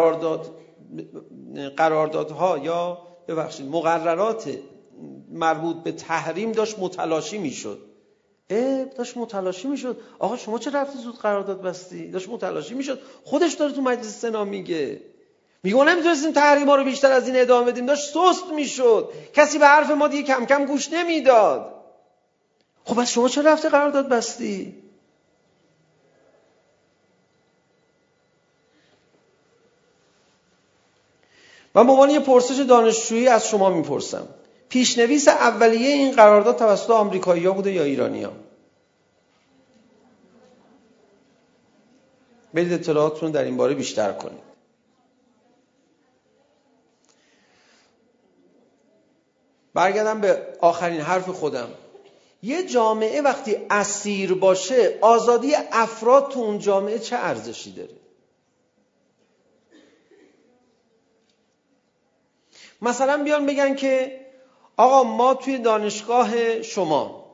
قراردادها یا ببخشید مقررات مربوط به تحریم داشت متلاشی میشد. داشت متلاشی میشد. آقا شما چه رفتی زود قرارداد بستی؟ داشت متلاشی میشد. خودش داره تو مجلس سنا میگه نمیتونستیم تحریما رو بیشتر از این ادامه بدیم، داشت سست میشد. کسی به حرف ما دیگه کم کم گوش نمیداد. خب بس شما چه رفتی قرارداد بستی؟ من به عنوان یه پرسش دانشجویی از شما میپرسم، پیشنویس اولیه این قرارداد توسط آمریکایی‌ها بوده یا ایرانی‌ها؟ برید اطلاعاتتون در این باره بیشتر کنید. برگردم به آخرین حرف خودم. یه جامعه وقتی اسیر باشه، آزادی افراد تو اون جامعه چه ارزشی داره؟ مثلا بیان بگن که آقا ما توی دانشگاه شما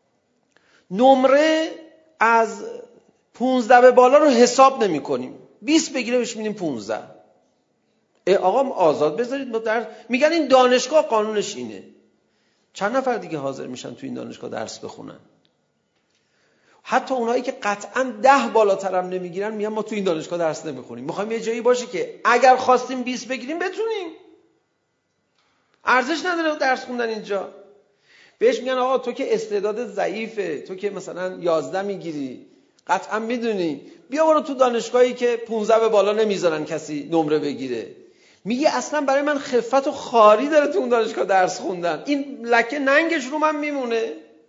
نمره از 15 به بالا رو حساب نمی کنیم، 20 بگیره بهش میدیم 15. آقا آزاد بذارید میگن این دانشگاه قانونش اینه. چند نفر دیگه حاضر میشن توی این دانشگاه درس بخونن؟ حتی اونایی که قطعاً 10 بالاتر هم نمیگیرن میگن ما تو این دانشگاه درس نمیخونیم، میخوایم یه جایی باشه که اگر خواستیم 20 بگیریم بتونیم. ارزش نداره درس خوندن اینجا. بهش میگن آقا تو که استعداد ضعیفه، تو که مثلا 11 میگیری، قطعا میدونی، بیا برو تو دانشگاهی که 15 به بالا نمیذارن کسی نمره بگیره. میگه اصلا برای من خفت و خاری داره تو اون دانشگاه درس خوندن، این لکه ننگش رو من میمونه.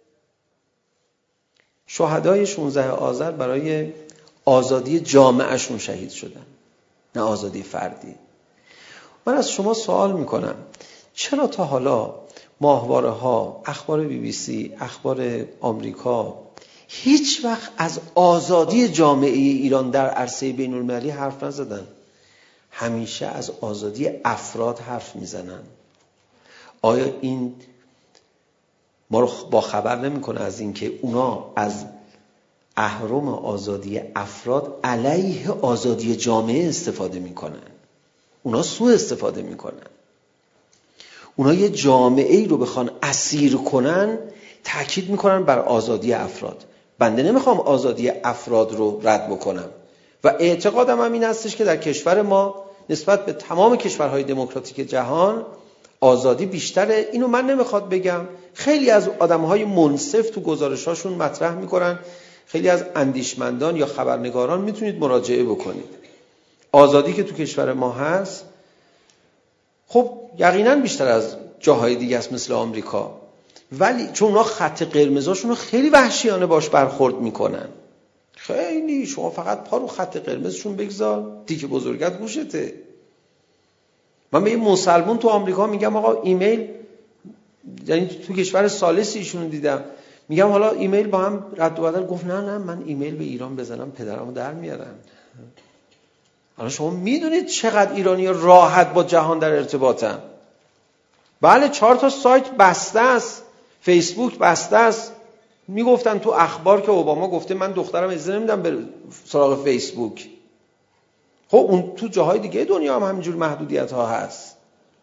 شهدای 16 آذر برای آزادی جامعهشون شهید شدن، نه آزادی فردی. من از شما سوال میکنم چرا تا حالا ماهواره ها، اخبار BBC، اخبار آمریکا هیچ وقت از آزادی جامعه ایران در عرصه بین المللی حرف نزدن؟ همیشه از آزادی افراد حرف میزنن. آیا این ما رو با خبر نمیکنه از این که اونا از اهرم آزادی افراد علیه آزادی جامعه استفاده میکنن؟ اونا سوء استفاده میکنن. اونا یه جامعه ای رو بخوان اسیر کنن تاکید میکنن بر آزادی افراد. بنده نمیخوام آزادی افراد رو رد بکنم و اعتقادم هم این هستش که در کشور ما نسبت به تمام کشورهای دموکراتیک جهان آزادی بیشتره. اینو من نمیخواد بگم، خیلی از آدمهای منصف تو گزارشاشون مطرح میکنن، خیلی از اندیشمندان یا خبرنگاران میتونید مراجعه بکنید. آزادی که تو کشور ما هست خب یقینا بیشتر از جاهای دیگه است مثل آمریکا، ولی چون اونا خط قرمزاشون رو خیلی وحشیانه باش برخورد میکنن. خیلی شما فقط پا رو خط قرمزشون بگذار، دیگه بزرگت گوشته. من به یه مسلمون تو آمریکا میگم آقا ایمیل، یعنی تو کشور ثالثی ایشونو دیدم، میگم حالا ایمیل با هم رد و بدل، گفت نه من ایمیل به ایران بزنم پدرمو در میارن. حالا شما میدونید چقدر ایرانی‌ها راحت با جهان در ارتباطن. بله 4 تا سایت بسته است، فیسبوک بسته است. میگفتن تو اخبار که اوباما گفته من دخترم اجازه نمیدم بره سراغ فیسبوک. خب اون تو جاهای دیگه دنیا هم همینجور محدودیت ها هست.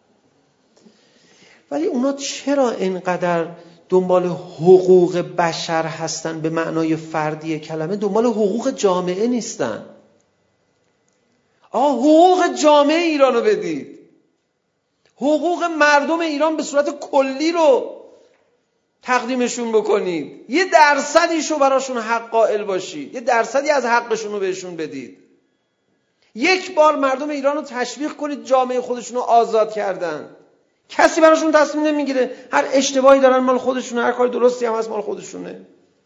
ولی اونا چرا اینقدر دنبال حقوق بشر هستن به معنای فردی کلمه، دنبال حقوق جامعه نیستن؟ حقوق جامعه ایرانو بدید، حقوق مردم ایران به صورت کلی رو تقدیمشون بکنید، 1% براشون حق قائل باشید، 1% از حقشون رو بهشون بدید. یک بار مردم ایران رو تشویق کنید جامعه خودشون رو آزاد کردن، کسی براشون تصمیم نمیگیره، هر اشتباهی دارن مال خودشونه، هر کار درستی هم هست مال خودشونه.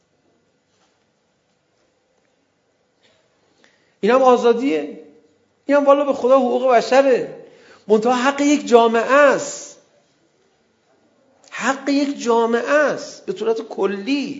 اینم آزادیه، اینم والا به خدا حقوق بشره، منتها حق یک جامعه است، حق یک جامعه است به صورت کلی.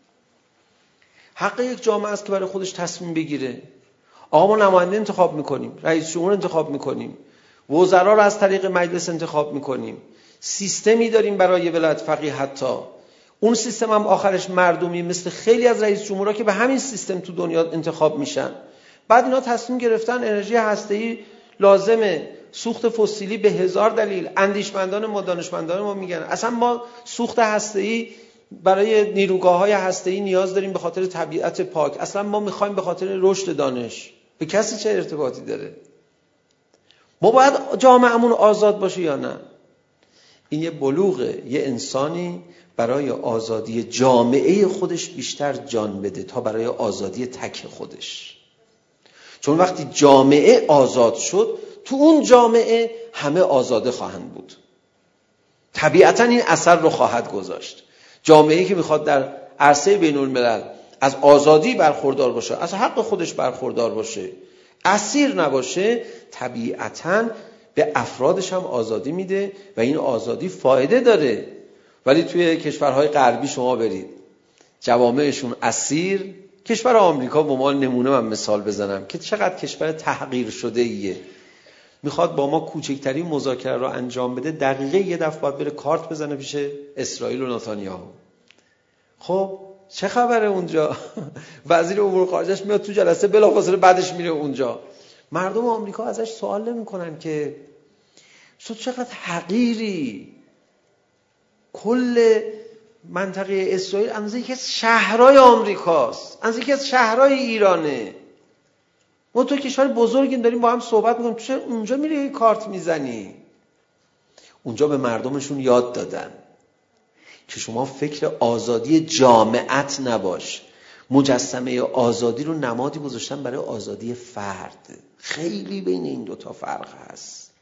حق یک جامعه است که برای خودش تصمیم بگیره. آقا ما نماینده انتخاب میکنیم، رئیس جمهور انتخاب میکنیم، وزرا رو از طریق مجلس انتخاب میکنیم، سیستمی داریم برای ولایت فقیه، حتی اون سیستم هم آخرش مردمی، مثل خیلی از رئیس جمهورها که به همین سیستم تو دنیا انتخاب میشن. بعد اینا تصمیم گرفتن انرژی هسته‌ای لازمه، سوخت فسیلی به 1000 دلیل. اندیشمندان ما، دانشمندان ما میگن اصلا ما سوخت هسته‌ای برای نیروگاه‌های هسته‌ای نیاز داریم به خاطر طبیعت پاک، اصلا ما میخوایم به خاطر رشد دانش. به کسی چه ارتباطی داره؟ ما باید جامعهمون آزاد باشه یا نه؟ این یه بلوغه، یه انسانی برای آزادی جامعه خودش بیشتر جان بده تا برای آزادی تک خودش. چون وقتی جامعه آزاد شد، تو اون جامعه همه آزاده خواهند بود، طبیعتا این اثر رو خواهد گذاشت. جامعه‌ای که میخواد در عرصه بین الملل از آزادی برخوردار باشه، از حق خودش برخوردار باشه، اسیر نباشه، طبیعتا به افرادش هم آزادی میده و این آزادی فایده داره. ولی توی کشورهای غربی شما برید، جوامعشون اسیر. کشور آمریکا به عنوان نمونه من مثال بزنم که چقدر کشور تحقیر شده ایه، میخواد با ما کوچکترین مذاکره رو انجام بده، دقیقه یه دفعه باید بره کارت بزنه پیش اسرائیل و نتانیاهو. خب چه خبره اونجا؟ وزیر امور خارجه‌اش میاد تو جلسه، بلافاصله بعدش میره اونجا. مردم آمریکا ازش سوال نمیکنن که تو چقدر حقیری، کل منطقه اسرائیل اندازه یکی از شهرهای آمریکاست، اندازه یکی از شهرهای ایرانه. ما تو کشور بزرگیم داریم با هم صحبت میکنیم، تو چرا اونجا میری کارت میزنی؟ اونجا به مردمشون یاد دادن که شما فکر آزادی جامعت نباش. مجسمه آزادی رو نمادی گذاشتن برای آزادی فرد. خیلی بین این دوتا فرق هست.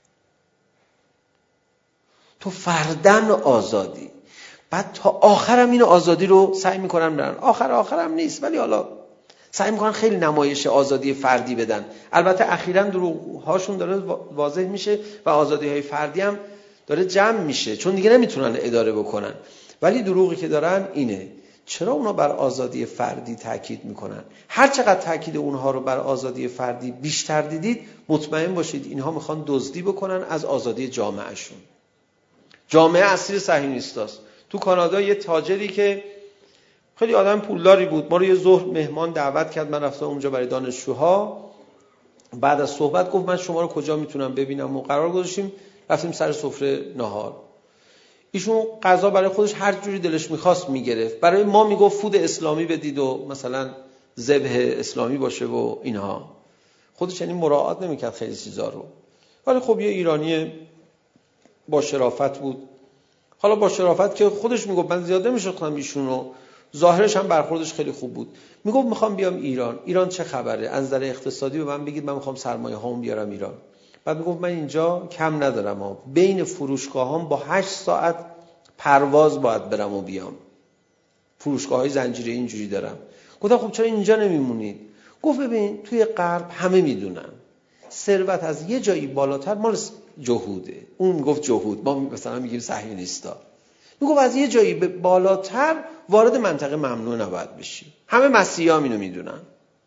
تو فردن آزادی، بعد تا آخرم این آزادی رو سعی میکنن برن. آخرم نیست، ولی حالا سعی میکنن خیلی نمایش آزادی فردی بدن. البته اخیراً دروغ هاشون داره واضح میشه و آزادی های فردی هم داره جمع میشه، چون دیگه نمیتونن اداره بکنن. ولی دروغی که دارن اینه. چرا اونا بر آزادی فردی تاکید میکنن؟ هر چقدر تاکید اونها رو بر آزادی فردی بیشتر دیدید، مطمئن باشید اینها میخوان دزدی بکنن از آزادی جامعهشون. جامعه اسیر صهیونیستاست. تو کانادا یه تاجری که خیلی آدم پولداری بود، ما رو یه ظهر مهمان دعوت کرد، من رفتم اونجا برای دانشجوها. بعد از صحبت گفت من شما رو کجا میتونم ببینم و قرار گذاشتیم رفتیم سر سفره نهار. ایشون غذا برای خودش هر جوری دلش میخواست میگرفت، برای ما میگفت فود اسلامی بدید و مثلا ذبح اسلامی باشه و اینها. خودش یعنی مراعات نمیکرد خیلی چیزا رو. ولی خب یه ایرانی با شرافت بود. حالا با شرافت که خودش میگفت من زیاد نمیشناختم ایشونو، ظاهرش هم برخوردش خیلی خوب بود. میگفت میخوام بیام ایران چه خبره؟ از نظر اقتصادی به من بگید، من میخوام سرمایه هامو بیارم ایران. بعد میگفت من اینجا کم ندارم ها، بین فروشگاهام با 8 ساعت پرواز باید برم و بیام. فروشگاه‌های زنجیره اینجوری دارم. گفتم خب چرا اینجا نمیمونید؟ گفت ببین توی غرب همه میدونن ثروت از یه جایی بالاتر مال جهوده. اون میگفت جهود، ما مثلا میگیم صهیونیستا. میگفت از یه جایی به بالاتر وارد منطقه ممنوع نباید بشی. همه مسیحی‌ها اینو میدونن.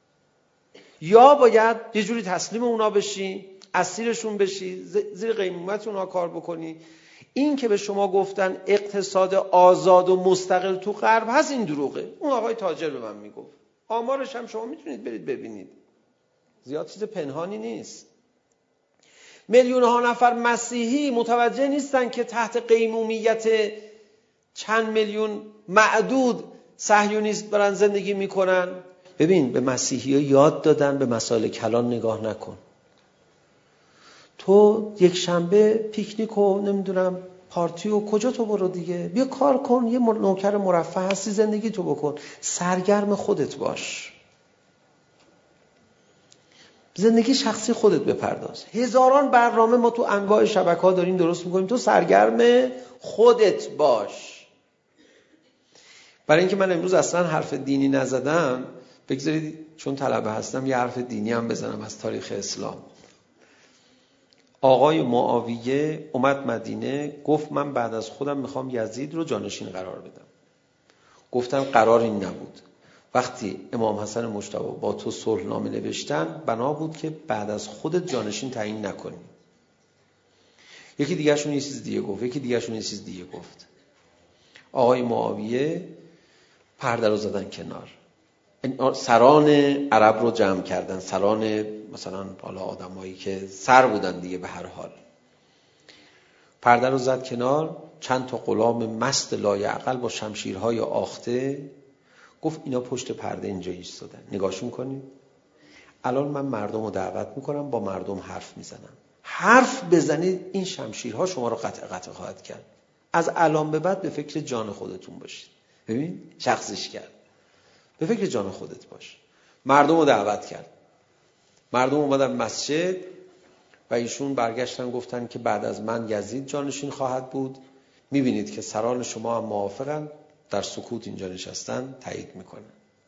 یا باید یه جوری تسلیم اونا بشی، اسیرشون بشی، زیر قیمت اونها کار بکنی. این که به شما گفتن اقتصاد آزاد و مستقل تو غرب هست، این دروغه. اون آقای تاجر به من میگفت. آمارش هم شما میتونید برید ببینید. زیاد چیز پنهانی نیست. میلیون ها نفر مسیحی متوجه نیستن که تحت قیمومیت چند میلیون معدود صهیونیست برن زندگی میکنن. ببین به مسیحی ها یاد دادن به مسائل کلان نگاه نکن. تو یک شنبه پیکنیک و نمیدونم پارتی و کجا تو برو دیگه، بیا کار کن، یه نوکر مرفه هستی، زندگی تو بکن، سرگرم خودت باش، زندگی شخصی خودت بپرداز. هزاران برنامه ما تو انواع شبکه‌ها داریم درست میکنیم، تو سرگرم خودت باش. برای اینکه من امروز اصلا حرف دینی نزدم، بگذارید چون طلبه هستم یه حرف دینی هم بزنم از تاریخ اسلام. آقای معاویه اومد مدینه، گفت من بعد از خودم میخوام یزید رو جانشین قرار بدم. گفتن قرار این نبود. وقتی امام حسن مجتبی با تو صلحنامه نوشتن، بنا بود که بعد از خودت جانشین تعیین نکنی. یکی دیگه‌شون یه چیز دیگه گفت، یکی دیگه‌شون یه چیز دیگه گفت. آقای معاویه پرده رو زدن کنار، سران عرب رو جمع کردن، سران مثلا حالا آدمایی که سر بودن دیگه، به هر حال پرده رو زد کنار. چند تا غلام مست لایعقل با شمشیرهای آخته، گفت اینا پشت پرده اینجا ایستادن، نگاهشون کنید. الان من مردم رو دعوت میکنم، با مردم حرف میزنم، حرف بزنید، این شمشیرها شما رو قطع خواهد کرد. از الان به بعد به فکر جان خودتون باشید. ببین شخصیش کرد، به فکر جان خودت باش. مردم رو دعوت کرد. مردم اومدن مسجد و ایشون برگشتن گفتن که بعد از من یزید جانشین خواهد بود. میبینید که سران شما هم موافقن، در سکوت اینجا نشستن، تایید میکنن.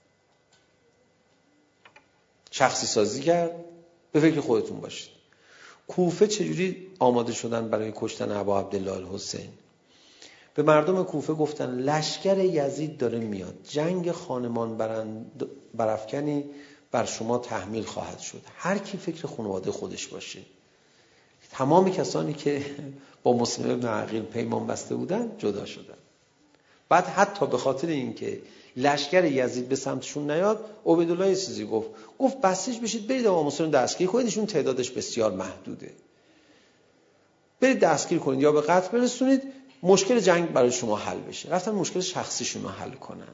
شخصی سازی کرد، به فکر خودتون باشید. کوفه چجوری آماده شدن برای کشتن ابا عبدالله الحسین؟ به مردم کوفه گفتن لشکر یزید داره میاد، جنگ خانمان برافکنی بر شما تحمیل خواهد شد، هر کی فکر خانواده خودش باشه. تمام کسانی که با مسلم ابن عقیل پیمان بسته بودن جدا شدن. بعد حتی به خاطر اینکه لشکر یزید به سمتشون نیاد، عبیدالله یه چیزی گفت بسیج بشید، برید امام حسین دستگیر کنید، ایشون تعدادش بسیار محدوده، برید دستگیر کنید یا به قتل برسونید، مشکل جنگ برای شما حل بشه، رفتن مشکل شخصیشون رو حل کنن.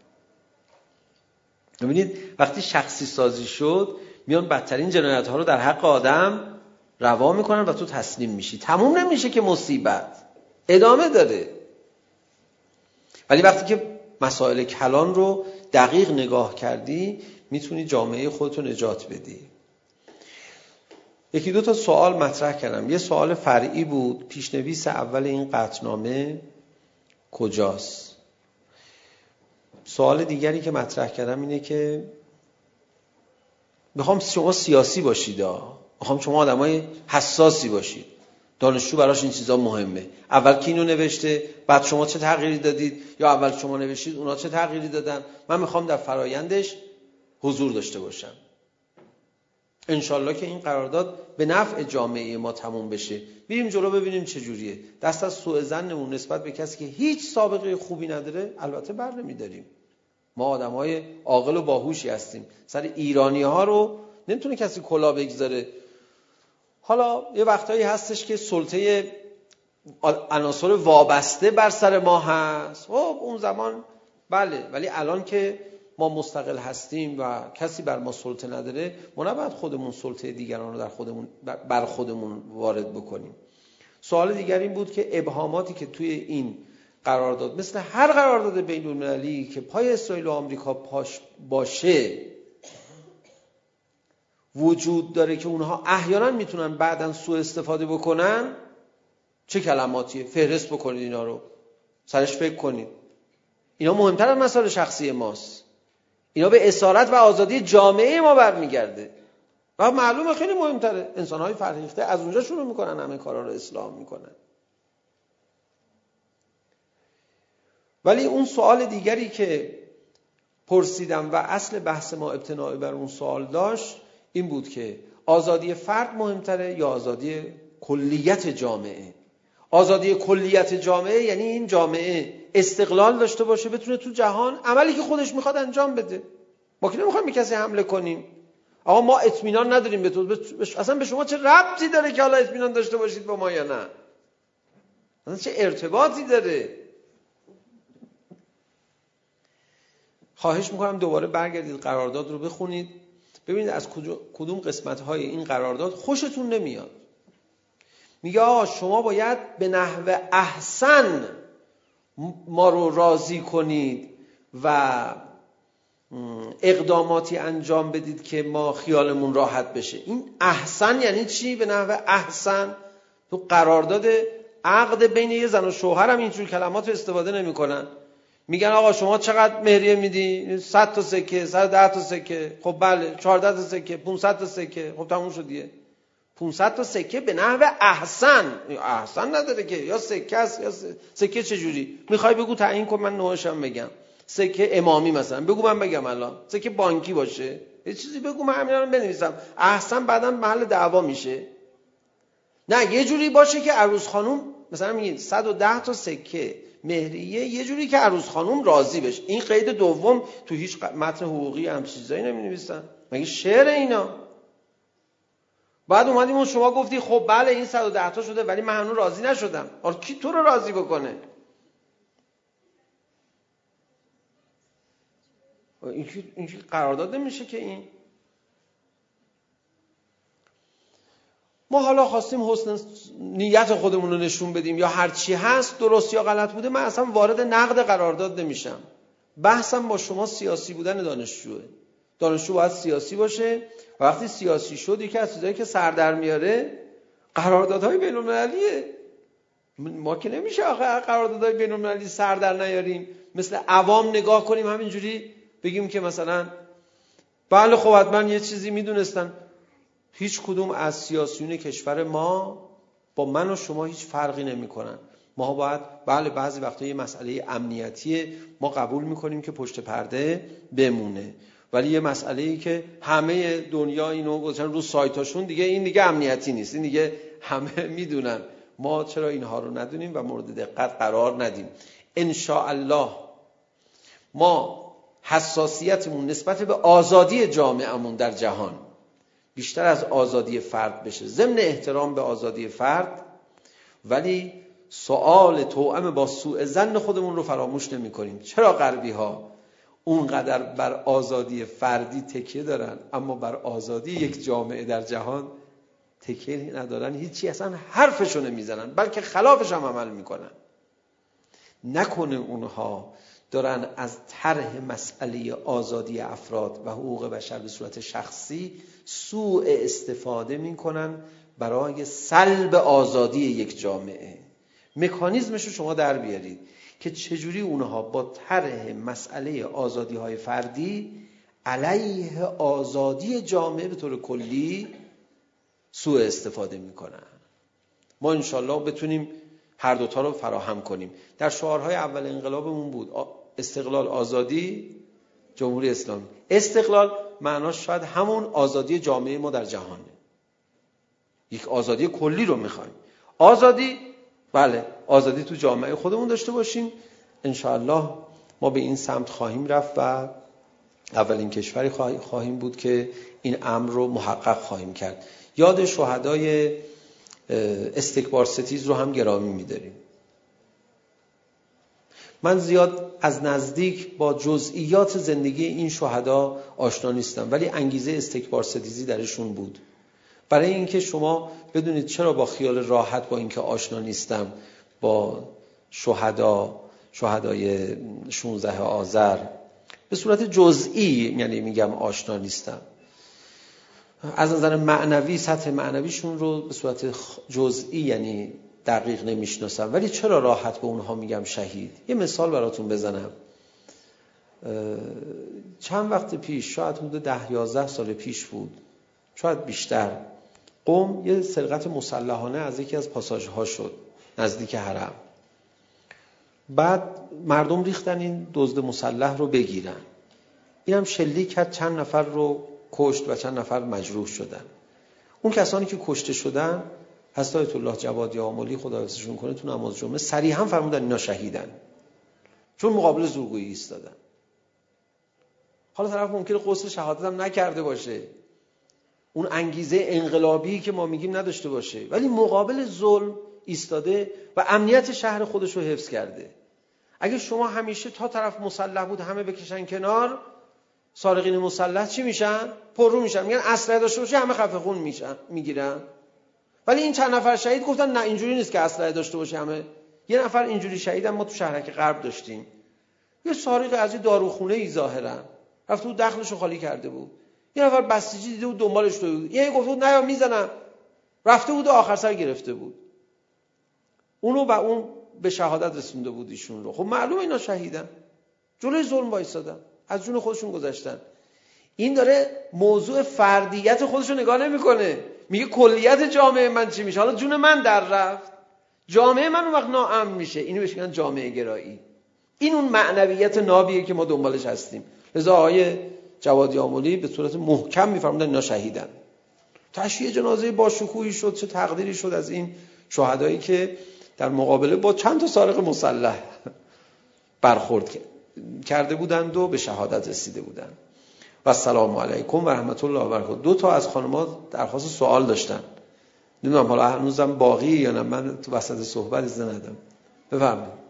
ببینید وقتی شخصی سازی شد میان بدترین جنایت ها رو در حق آدم روا میکنن و تو تسلیم میشی. تموم نمیشه که مصیبت ادامه داره. ولی وقتی که مسائل کلان رو دقیق نگاه کردی میتونی جامعه خودتو نجات بدی. یکی دو تا سوال مطرح کردم. یه سوال فرعی بود، پیشنویس اول این قطعنامه کجاست؟ سوال دیگری که مطرح کردم اینه که میخوام شما سیاسی باشید، میخوام شما آدمای حساسی باشید. دانشجو براش این چیزا مهمه. اول کی اینو نوشته، بعد شما چه تغییری دادید، یا اول شما نوشتید اونا چه تغییری دادن. من میخوام در فرایندش حضور داشته باشم. انشالله که این قرارداد به نفع جامعه ما تموم بشه. بریم جلو ببینیم چه جوریه. دست از سوء ظنمون نسبت به کسی که هیچ سابقه خوبی نداره البته بر نمیداریم. ما آدمای عاقل و باهوشی هستیم. سر ایرانی‌ها رو نمیتونه کسی کلا بگذاره. حالا یه وقتایی هستش که سلطه عناصر وابسته بر سر ما هست. خب اون زمان بله، ولی الان که ما مستقل هستیم و کسی بر ما سلطه نداره، ما نباید خودمون سلطه دیگران رو بر خودمون وارد بکنیم. سوال دیگر این بود که ابهاماتی که توی این قرارداد مثل هر قرارداد بین‌المللی که پای اسرائیل و آمریکا پاش باشه وجود داره که اونها احیانا میتونن بعداً سوء استفاده بکنن، چه کلماتیه؟ فهرست بکنید اینا رو، سرش فکر کنید. اینا مهمتر از مسائل شخصی ماست. اینا به اسارت و آزادی جامعه ما برمیگرده و معلومه خیلی مهمتره. انسان‌های فرهیخته از اونجا شروع میکنن همه کارا رو اصلاح میکنن. ولی اون سوال دیگری که پرسیدم و اصل بحث ما ابتنای بر اون سوال داشت این بود که آزادی فرد مهمتره یا آزادی کلیت جامعه؟ آزادی کلیت جامعه یعنی این جامعه استقلال داشته باشه، بتونه تو جهان عملی که خودش میخواد انجام بده. ما که نمیخوایم به کسی حمله کنیم. آقا ما اطمینان نداریم به تو، اصلا به شما چه ربطی داره که حالا اطمینان داشته باشید با ما یا نه؟ اصلا چه ارتباطی داره؟ خواهش میکنم دوباره برگردید قرارداد رو بخونید، ببینید از کدوم قسمت‌های این قرارداد خوشتون نمیاد. میگه آقا شما باید به نحو احسن ما رو راضی کنید و اقداماتی انجام بدید که ما خیالمون راحت بشه. این احسن یعنی چی؟ به نحو احسن تو قرارداد عقد بین یه زن و شوهر هم اینجور کلمات رو استفاده نمی‌کنن. میگن آقا شما چقدر مهریه میدی؟ 100 تا سکه، 110 تا سکه. خب بله، 14 تا سکه، 500 تا سکه. خب تموم شد دیگه. 500 تا سکه به نحو احسن. احسن نداره که، یا سکه است یا سکه چجوری؟ میخوای بگو تعیین کن من نوعشم بگم. سکه امامی مثلا بگو من بگم الان. سکه بانکی باشه. یه چیزی بگو من همینا رو بنویسم. احسن بعداً محل دعوا میشه. نه یه جوری باشه که عروس خانم مثلا میگین 110 تا سکه مهریه، یه جوری که عروس خانم راضی بشه. این قید دوم تو هیچ متن حقوقی هم چیزایی نمی‌نویسن. مگه شعر اینا؟ بعد اومدیم و شما گفتی خب بله این 110 تا شده ولی من هنوز راضی نشدم. آره کی تو رو راضی بکنه؟ این قرارداد نمیشه که این. ما حالا خواستیم حسن نیت خودمون رو نشون بدیم یا هر چی هست درست یا غلط بوده، من اصلا وارد نقد قرارداد نمیشم. بحثم با شما سیاسی بودن دانشجوه. دانشجو باید سیاسی باشه و وقتی سیاسی شد یکی از چیزایی که سر در میاره قراردادهای بین‌المللیه. ما که نمیشه آخه قراردادهای بین‌المللی سر در نیاریم، مثل عوام نگاه کنیم همینجوری بگیم که مثلا بله خب حتما یه چیزی میدونستن. هیچ کدوم از سیاسیون کشور ما با من و شما هیچ فرقی نمی کنن. ما باید بله بعضی وقتا یه مسئله امنیتیه ما قبول میکنیم که پشت پرده بمونه، ولی یه مسئله‌ای که همه دنیا اینو گذاشتن رو سایتاشون دیگه، این دیگه امنیتی نیست، این دیگه همه میدونن. ما چرا اینها رو ندونیم و مورد دقت قرار ندیم؟ انشاءالله ما حساسیتمون نسبت به آزادی جامعهمون در جهان بیشتر از آزادی فرد بشه، ضمن احترام به آزادی فرد، ولی سؤال توأم با سوء ظن خودمون رو فراموش نمی کنیم. چرا غربی ها اونقدر بر آزادی فردی تکیه دارن اما بر آزادی یک جامعه در جهان تکیه ندارن؟ هیچی، اصلا حرفشو نمیزنن، بلکه خلافش هم عمل میکنن. نکنه اونها دارن از طرح مسئله آزادی افراد و حقوق بشر به صورت شخصی سوء استفاده میکنن برای سلب آزادی یک جامعه. مکانیزمشو شما در بیارید که چجوری اونها با طرح مسئله آزادی های فردی علیه آزادی جامعه به طور کلی سوء استفاده میکنن. ما انشالله بتونیم هر دوتا رو فراهم کنیم. در شعارهای اول انقلابمون بود استقلال، آزادی، جمهوری اسلامی. استقلال معناش شاید همون آزادی جامعه ما در جهانه، یک آزادی کلی رو میخوایم. آزادی، بله، آزادی تو جامعه خودمون داشته باشیم. انشاءالله ما به این سمت خواهیم رفت و اولین کشوری خواهیم بود که این امر رو محقق خواهیم کرد. یاد شهدای استکبار ستیز رو هم گرامی می‌داریم. من زیاد از نزدیک با جزئیات زندگی این شهدا آشنا نیستم، ولی انگیزه استکبار ستیزی درشون بود. برای اینکه شما بدونید چرا با خیال راحت با اینکه آشنا نیستم با شهدای 16 آذر به صورت جزئی، یعنی میگم آشنا نیستم، از نظر معنوی سطح معنویشون رو به صورت جزئی یعنی دقیق نمیشناسم، ولی چرا راحت به اونها میگم شهید. یه مثال براتون بزنم. چند وقت پیش، شاید حدود 10-11 سال پیش بود، شاید بیشتر، قم یه سرقت مسلحانه از یکی از پاساژها شد نزدیک حرم. بعد مردم ریختن این دزد مسلح رو بگیرن. این هم شلیک کرد، چند نفر رو کشت و چند نفر مجروح شدن. اون کسانی که کشته شدن، حضرت آیت الله جوادی آملی خدا حفظشون کنه، تو نماز جمعه صریحا فرمودن اینا شهیدن، چون مقابل زورگویی ایستادن. حالا طرف ممکنه غسل شهادت هم نکرده باشه، اون انگیزه انقلابی که ما میگیم نداشته باشه، ولی مقابل ظلم ایستاده و امنیت شهر خودش رو حفظ کرده. اگه شما همیشه تا طرف مسلح بود همه بکشن کنار، سارقین مسلح چی میشن؟ پررو میشن، میگن اسلحه داشته باشه همه خفه خون میشن، میگیرن. ولی این چند نفر شهید گفتن نه اینجوری نیست که اسلحه داشته باشه همه. یه نفر اینجوری شهید هم ما تو شهرک غرب داشتیم، یه سارق از داروخونه ای ظاهرا رفته بود دخلشو خالی کرده بود، یه نفر بسیجی دیده بود دنبالش دوید بود، یه گفت بود نه یا میزنم، رفته بود و آخر سر گرفته بود اونو و اون به شهادت رسونده بود ایشون رو. خب معلومه اینا شهیدن، جلوی ظلم وایسادن، از جون خودشون گذشتن. این داره موضوع فردیت خودش رو نگاه نمیکنه، میگه کلیت جامعه من چی میشه. حالا جون من در رفت، جامعه من اون وقت ناامن میشه. اینو بهش میگن جامعه گرایی. این اون معنویت نابیه که ما دنبالش هستیم. لذا آقای جوادی آملی به صورت محکم میفرمودن اینا شهیدن. تشییع جنازه با شکوهی شد، چه تقدیری شد از این شهدایی که در مقابله با چند تا سارق مسلح برخورد کرده بودند و به شهادت رسیده بودند. و السلام علیکم و رحمت الله و برکاته. 2 تا از خانم‌ها درخواست سوال داشتن، نمیدونم حالا هنوزم باقی یا نه، من تو وسط صحبت اجازه ندادم. بفرمایید.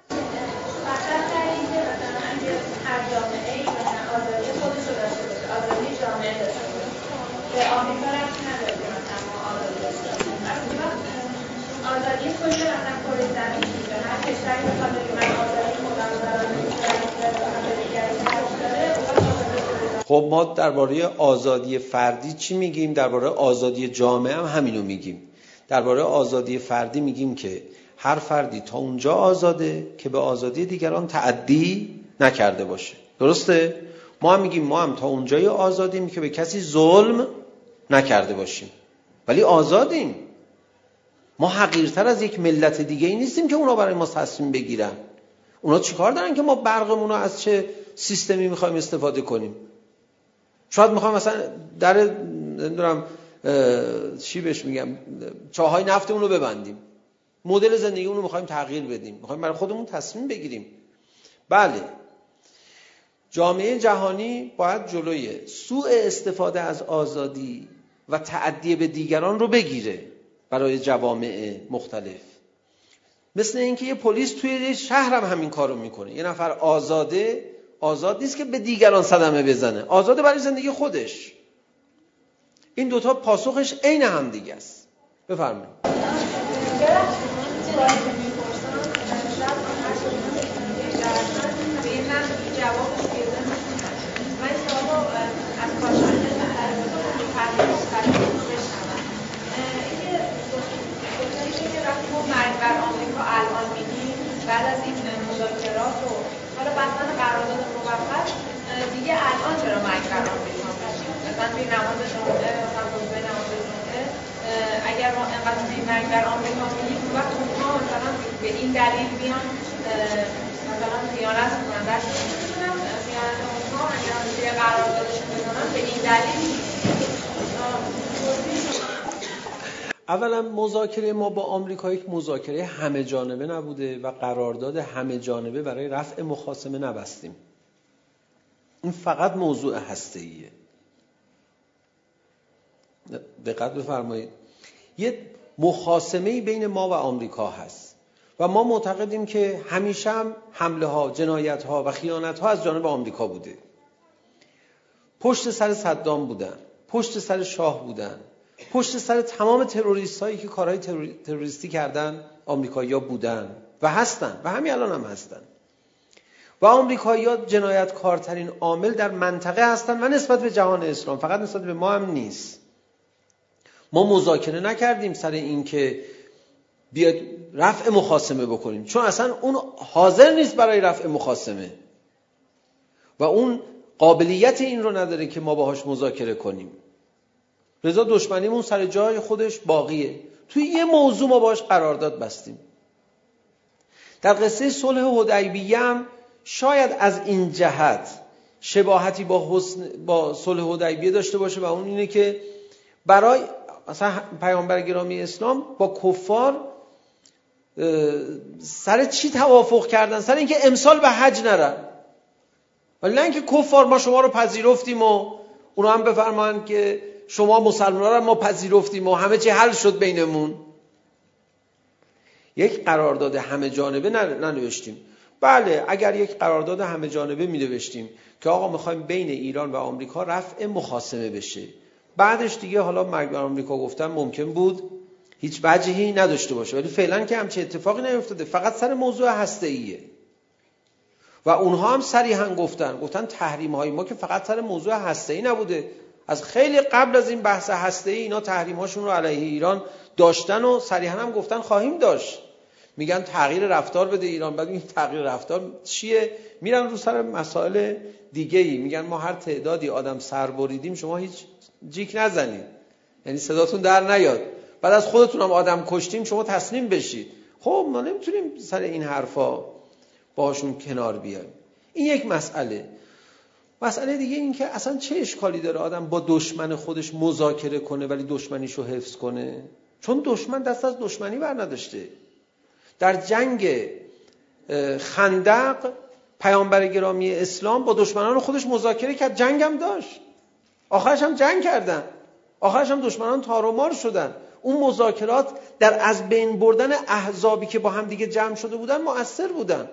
خب ما درباره آزادی فردی چی میگیم؟ درباره آزادی جامعه هم همینو میگیم. درباره آزادی فردی میگیم که هر فردی تا اونجا آزاده که به آزادی دیگران تعدی نکرده باشه. درسته؟ ما هم میگیم ما هم تا اونجای آزادیم که به کسی ظلم نکرده باشیم، ولی آزادیم. ما حقیرتر از یک ملت دیگه ای نیستیم که اونا برای ما تصمیم بگیرن. اونا چیکار دارن که ما برقمون رو از چه سیستمی میخوایم استفاده کنیم؟ شاید میخوام مثلا در نمیدونم چی بهش میگم چاهای نفتمون رو ببندیم، مدل زندگیمون رو میخوایم تغییر بدیم، میخوایم برای خودمون تصمیم بگیریم. بله، جامعه جهانی باید جلوی سوء استفاده از آزادی و تعدی به دیگران رو بگیره برای جوامع مختلف. مثل اینکه یه پلیس توی شهر هم همین کارو میکنه. یه نفر آزاد نیست که به دیگران صدمه بزنه، آزاده برای زندگی خودش. این دوتا پاسخش عین هم دیگه است. بفرمایید. بر آمریکا الان میگیم بعد از این مذاکرات و حالا بستن قرارداد موقت دیگه الان چرا مرگ بر آمریکا میشه؟ مثلا توی نماز جمعه مثلا خطبه نماز جمعه اگر ما انقدر توی مرگ بر آمریکا میگیم وقت اونها مثلا به این دلیل بیان مثلا خیانت کنن درست میکنن خیانت اونها اگر توی قراردادشون بزنن به این دلیل اولا مذاکره ما با آمریکا یک مذاکره همه جانبه نبوده و قرارداد همه جانبه برای رفع مخاصمه نبستیم. این فقط موضوع هسته‌ایه. دقت بفرمایید. یه مخاصمه‌ای بین ما و آمریکا هست و ما معتقدیم که همیشه هم حمله ها، جنایت ها و خیانت ها از جانب آمریکا بوده. پشت سر صدام بودن، پشت سر شاه بودن، پشت سر تمام تروریست هایی که کارهای تروریستی کردن آمریکایی‌ها بودن و هستن و همین الان هم هستن. و آمریکایی‌ها جنایتکارترین عامل در منطقه هستن و نسبت به جهان اسلام، فقط نسبت به ما هم نیست. ما مذاکره نکردیم سر این که بیاد رفع مخاصمه بکنیم، چون اصلا اون حاضر نیست برای رفع مخاصمه و اون قابلیت این رو نداره که ما باهاش مذاکره کنیم. رضا دشمنیمون سر جای خودش باقیه. توی یه موضوع ما باهاش قرارداد بستیم. در قصه صلح حدیبیه هم شاید از این جهت شباهتی با صلح حدیبیه داشته باشه و اون اینه که برای مثلا پیامبر گرامی اسلام با کفار سر چی توافق کردن؟ سر اینکه امسال به حج نرن. ولی نه اینکه کفار ما شما رو پذیرفتیم و اونا هم بفرمایند که شما مسلمان‌ها رو ما پذیرفتیم و همه چی حل شد بینمون. یک قرارداد همه جانبه ننوشتیم. بله اگر یک قرارداد همه جانبه می نوشتیم که آقا میخوایم بین ایران و آمریکا رفع مخاصمه بشه، بعدش دیگه حالا مرگ بر آمریکا گفتن ممکن بود هیچ وجهی نداشته باشه، ولی فعلا که همچین اتفاقی نیفتاده، فقط سر موضوع هسته‌ایه. و اونها هم صریحا گفتن تحریم های ما که فقط سر موضوع هسته‌ای نبوده، از خیلی قبل از این بحث هسته‌ای اینا تحریم هاشون رو علیه ایران داشتن و صریحا هم گفتن خواهیم داشت. میگن تغییر رفتار بده ایران، بعد این تغییر رفتار چیه؟ میرن رو سر مسائل دیگه‌ای میگن ما هر تعدادی آدم سر بریدیم شما هیچ جیک نزنید، یعنی صداتون در نیاد، بعد از خودتون هم آدم کشتیم شما تسلیم بشید. خب ما نمیتونیم سر این حرفا باشون کنار بیایم. این یک مسئله دیگه این که اصلا چه اشکالی داره آدم با دشمن خودش مذاکره کنه ولی دشمنیشو حفظ کنه؟ چون دشمن دست از دشمنی بر نداشته. در جنگ خندق پیامبر گرامی اسلام با دشمنان خودش مذاکره کرد، جنگ هم داشت، آخرش هم جنگ کردن، آخرش هم دشمنان تار و مار شدن. اون مذاکرات در از بین بردن احزابی که با هم دیگه جمع شده بودن مؤثر بودن.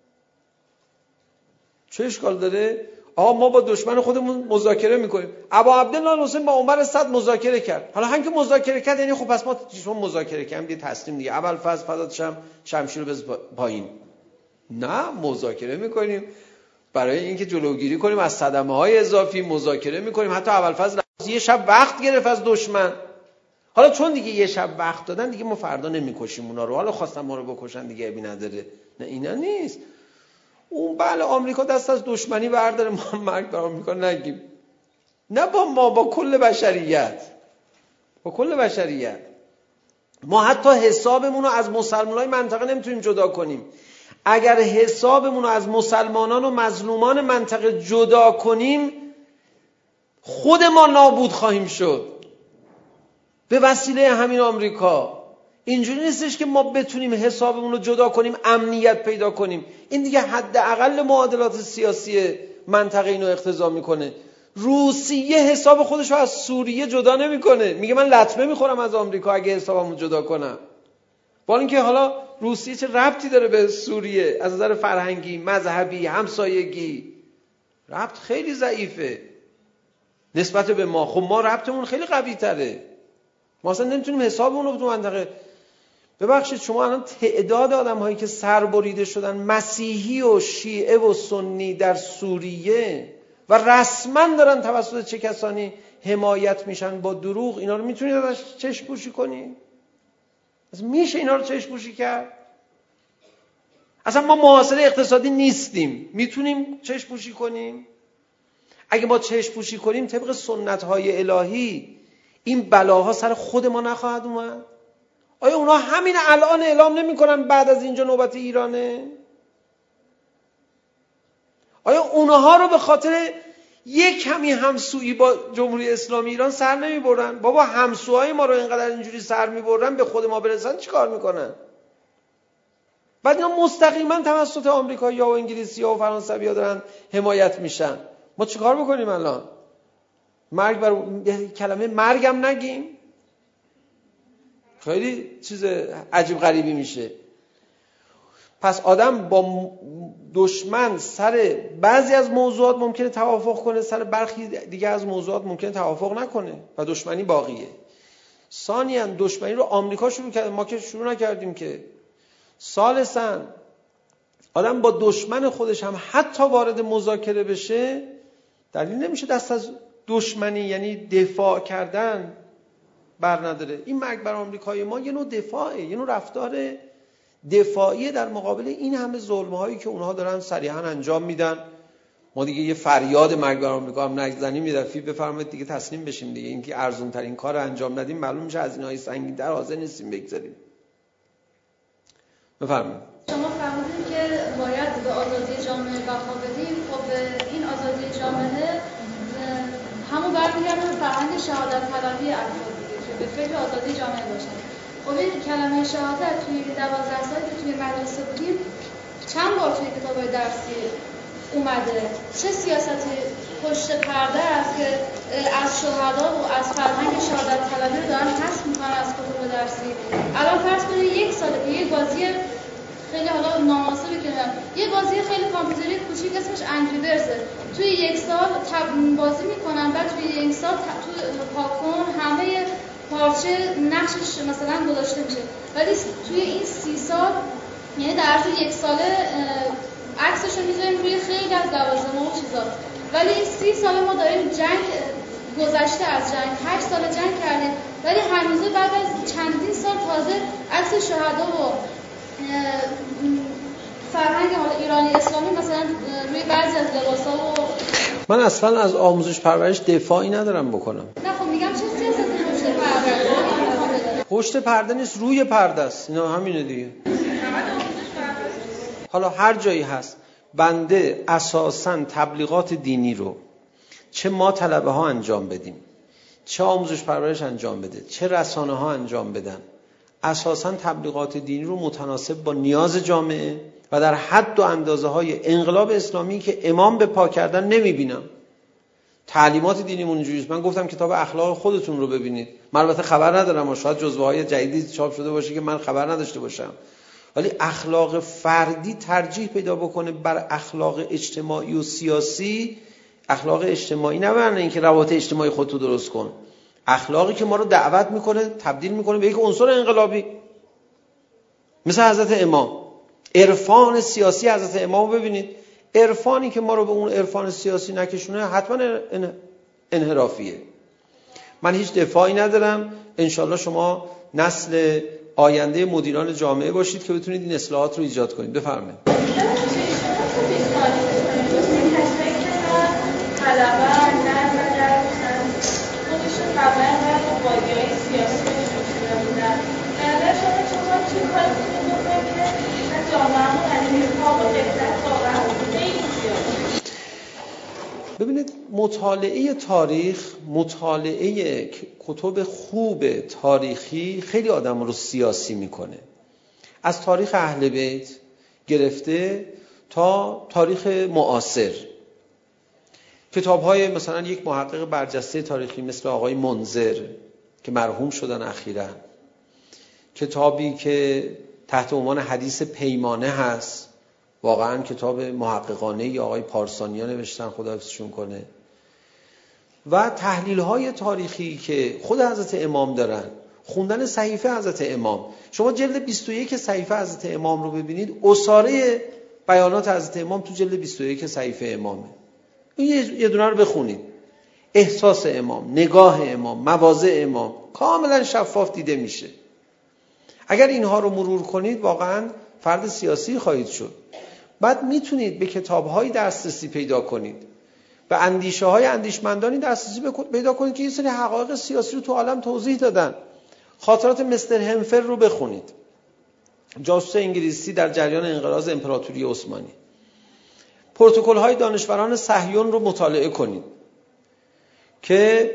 چه اشکال داره؟ ما با دشمن خودمون مذاکره میکنیم. ابا عبدالله الحسین با عمر صد مذاکره کرد. حالا هم که مذاکره کرد یعنی خب پس ما چون مذاکره کردیم دیگه تسلیم دیگه. اول فاز فداتشم شمشیر رو بز پایین. نه، مذاکره میکنیم برای اینکه جلوگیری کنیم از صدمه های اضافی، مذاکره میکنیم. حتی اول فاز یه شب وقت گرفت از دشمن. حالا چون دیگه یه شب وقت دادن دیگه ما فردا نمیکشیم اونا رو، حالا خواستن ما رو بکشن دیگه ابی نداره. نه اینا نیست. اون بله آمریکا دست از دشمنی برداره، ما مرگ بر آمریکا نگیم. نه با ما، با کل بشریت، با کل بشریت. ما حتی حسابمون رو از مسلمانای منطقه نمیتونیم جدا کنیم. اگر حسابمون رو از مسلمانان و مظلومان منطقه جدا کنیم خود ما نابود خواهیم شد به وسیله همین آمریکا. اینجوری نیستش که ما بتونیم حسابمون رو جدا کنیم امنیت پیدا کنیم. این دیگه حداقل معادلات سیاسی منطقه اینو اقتضا میکنه. روسیه حساب خودش رو از سوریه جدا نمیکنه، میگه من لطمه میخورم از آمریکا اگه حسابمو جدا کنم. با اینکه حالا روسیه چه ربطی داره به سوریه از نظر فرهنگی، مذهبی، همسایگی؟ ربط خیلی ضعیفه نسبت به ما. خب ما ربطمون خیلی قوی تره، ما اصلا نمیتونیم حسابمون رو تو منطقه. ببخشید شما الان تعداد آدم هایی که سربریده شدن مسیحی و شیعه و سنی در سوریه و رسما دارن توسط چه کسانی حمایت میشن با دروغ، اینا رو میتونید ازش چشم پوشی کنید؟ اصلا میشه اینا رو چشم پوشی کرد؟ اصلا ما محاصره اقتصادی نیستیم، میتونیم چشم پوشی کنیم؟ اگه ما چشم پوشی کنیم طبق سنت های الهی این بلاها سر خود ما نخواهد اومد؟ آیا اونا همین الان اعلام نمی کنن بعد از اینجا نوبت ایرانه؟ آیا اونها رو به خاطر یک کمی همسویی با جمهوری اسلامی ایران سر نمی بردن؟ بابا همسوهای ما رو اینقدر اینجوری سر می بردن به خود ما برسن چی کار میکنن؟ بعد اینا مستقیما توسط آمریکایی‌ها و انگلیسی‌ها و فرانسوی‌ها دارن حمایت میشن. ما چی کار بکنیم الان؟ مرگ بر کلمه مرگم نگیم؟ خیلی چیز عجیب غریبی میشه. پس آدم با دشمن سر بعضی از موضوعات ممکنه توافق کنه، سر برخی دیگه از موضوعات ممکنه توافق نکنه و دشمنی باقیه. ثانیاً دشمنی رو آمریکا شروع کرده، ما که شروع نکردیم که. ثالثاً آدم با دشمن خودش هم حتی وارد مذاکره بشه دلیل نمیشه دست از دشمنی یعنی دفاع کردن بر نداره. این مرگ بر آمریکای ما یه نوع دفاعه، یه نوع رفتار دفاعی در مقابل این همه ظلم‌هایی که اونها دارن صریحاً انجام میدن. ما دیگه یه فریاد مرگ بر آمریکا هم نزنیم، یه دفعه بفرمایید دیگه تسلیم بشیم دیگه. اینکه ارزون ترین کار انجام ندیم معلوم میشه هزینه‌های سنگین‌تر حاضر نیستیم بگذاریم. بفرمایید. شما فرمودید که باید به آزادی جامعه بها بدیم. خب این آزادی جامعه همون برمیگرده به فرهنگ شهادت طلبی افراد دیگه که به فکر آزادی جامعه باشن. خب این کلمه شهادت توی 12 سالی که توی مدرسه بودیم چند بار توی کتاب‌های درسی اومده؟ چه سیاستی پشت پرده است که از شهدا و از فرهنگ شهادت طلبی رو دارن حذف می‌کنن از کتب درسی؟ الان فرض کنید یک ساله که یک بازی خیلی حالا نامناسبی که یه بازی خیلی کامپیوتری کوچیک اسمش انگری برزه، توی یک سال بازی میکنن، بعد توی یک سال تو پاکن همه پارچه نقشش مثلا گذاشته میشه، ولی توی این 30 سال یعنی در عرض یک ساله عکسش رو میذاریم روی خیلی از لوازم و چیزا، ولی 30 ساله ما داریم جنگ گذشته از جنگ 8 سال جنگ کردیم، ولی هنوزه بعد از چندین سال تازه عکس شهدا و فرهنگ ایرانی اسلامی مثلا روی بعضی از لباسا و من اصلا از آموزش پرورش دفاعی ندارم بکنم. نه خب میگم چه سیاستی پشت پرده؟ پشت پرده نیست، روی پرده است. اینا همینه دیگه. حالا هر جایی هست بنده اساساً تبلیغات دینی رو چه ما طلبه ها انجام بدیم، چه آموزش پرورش انجام بده، چه رسانه ها انجام بدن، اساساً تبلیغات دینی رو متناسب با نیاز جامعه و در حد و اندازه های انقلاب اسلامی که امام به پا کردن نمیبینم. تعلیمات دینیمون اینجوریه. من گفتم کتاب اخلاق خودتون رو ببینید. من البته خبر ندارم و شاید جزوه های جدیدی چاپ شده باشه که من خبر نداشته باشم، ولی اخلاق فردی ترجیح پیدا بکنه بر اخلاق اجتماعی و سیاسی. اخلاق اجتماعی نه معنی اینکه روابط اجتماعی خودتو درست کن، اخلاقی که ما رو دعوت میکنه تبدیل میکنه به یک عنصر انقلابی، مثل حضرت امام. عرفان سیاسی حضرت امام رو ببینید، عرفانی که ما رو به اون عرفان سیاسی نکشونه حتما انحرافیه. من هیچ دفاعی ندارم. انشالله شما نسل آینده مدیران جامعه باشید که بتونید این اصلاحات رو ایجاد کنید. بفرمایید. ببینید مطالعه تاریخ، مطالعه کتب خوب تاریخی خیلی آدم رو سیاسی میکنه. از تاریخ اهل بیت گرفته تا تاریخ معاصر. کتاب‌های مثلا یک محقق برجسته تاریخی مثل آقای منذر که مرحوم شدن اخیراً، کتابی که تحت عنوان حدیث پیمانه هست، واقعا کتاب محققانه ای آقای پارسانیا نوشتن، خدا حفظشون کنه، و تحلیل های تاریخی که خود حضرت امام دارن، خوندن صحیفه حضرت امام. شما جلد 21 صحیفه حضرت امام رو ببینید، اساره بیانات حضرت امام تو جلد 21 صحیفه امامه. این یه دونه رو بخونید، احساس امام، نگاه امام، مواضع امام کاملا شفاف دیده میشه. اگر اینها رو مرور کنید واقعا فرد سیاسی خواهید شد. بعد میتونید به کتاب‌های دسترسی پیدا کنید، به اندیشه‌های اندیشمندانی دسترسی پیدا کنید که یه سری حقایق سیاسی رو تو عالم توضیح دادن. خاطرات مستر همفر رو بخونید، جاسوس انگلیسی در جریان انقراض امپراتوری عثمانی. پروتکل‌های دانشوران صهیون رو مطالعه کنید که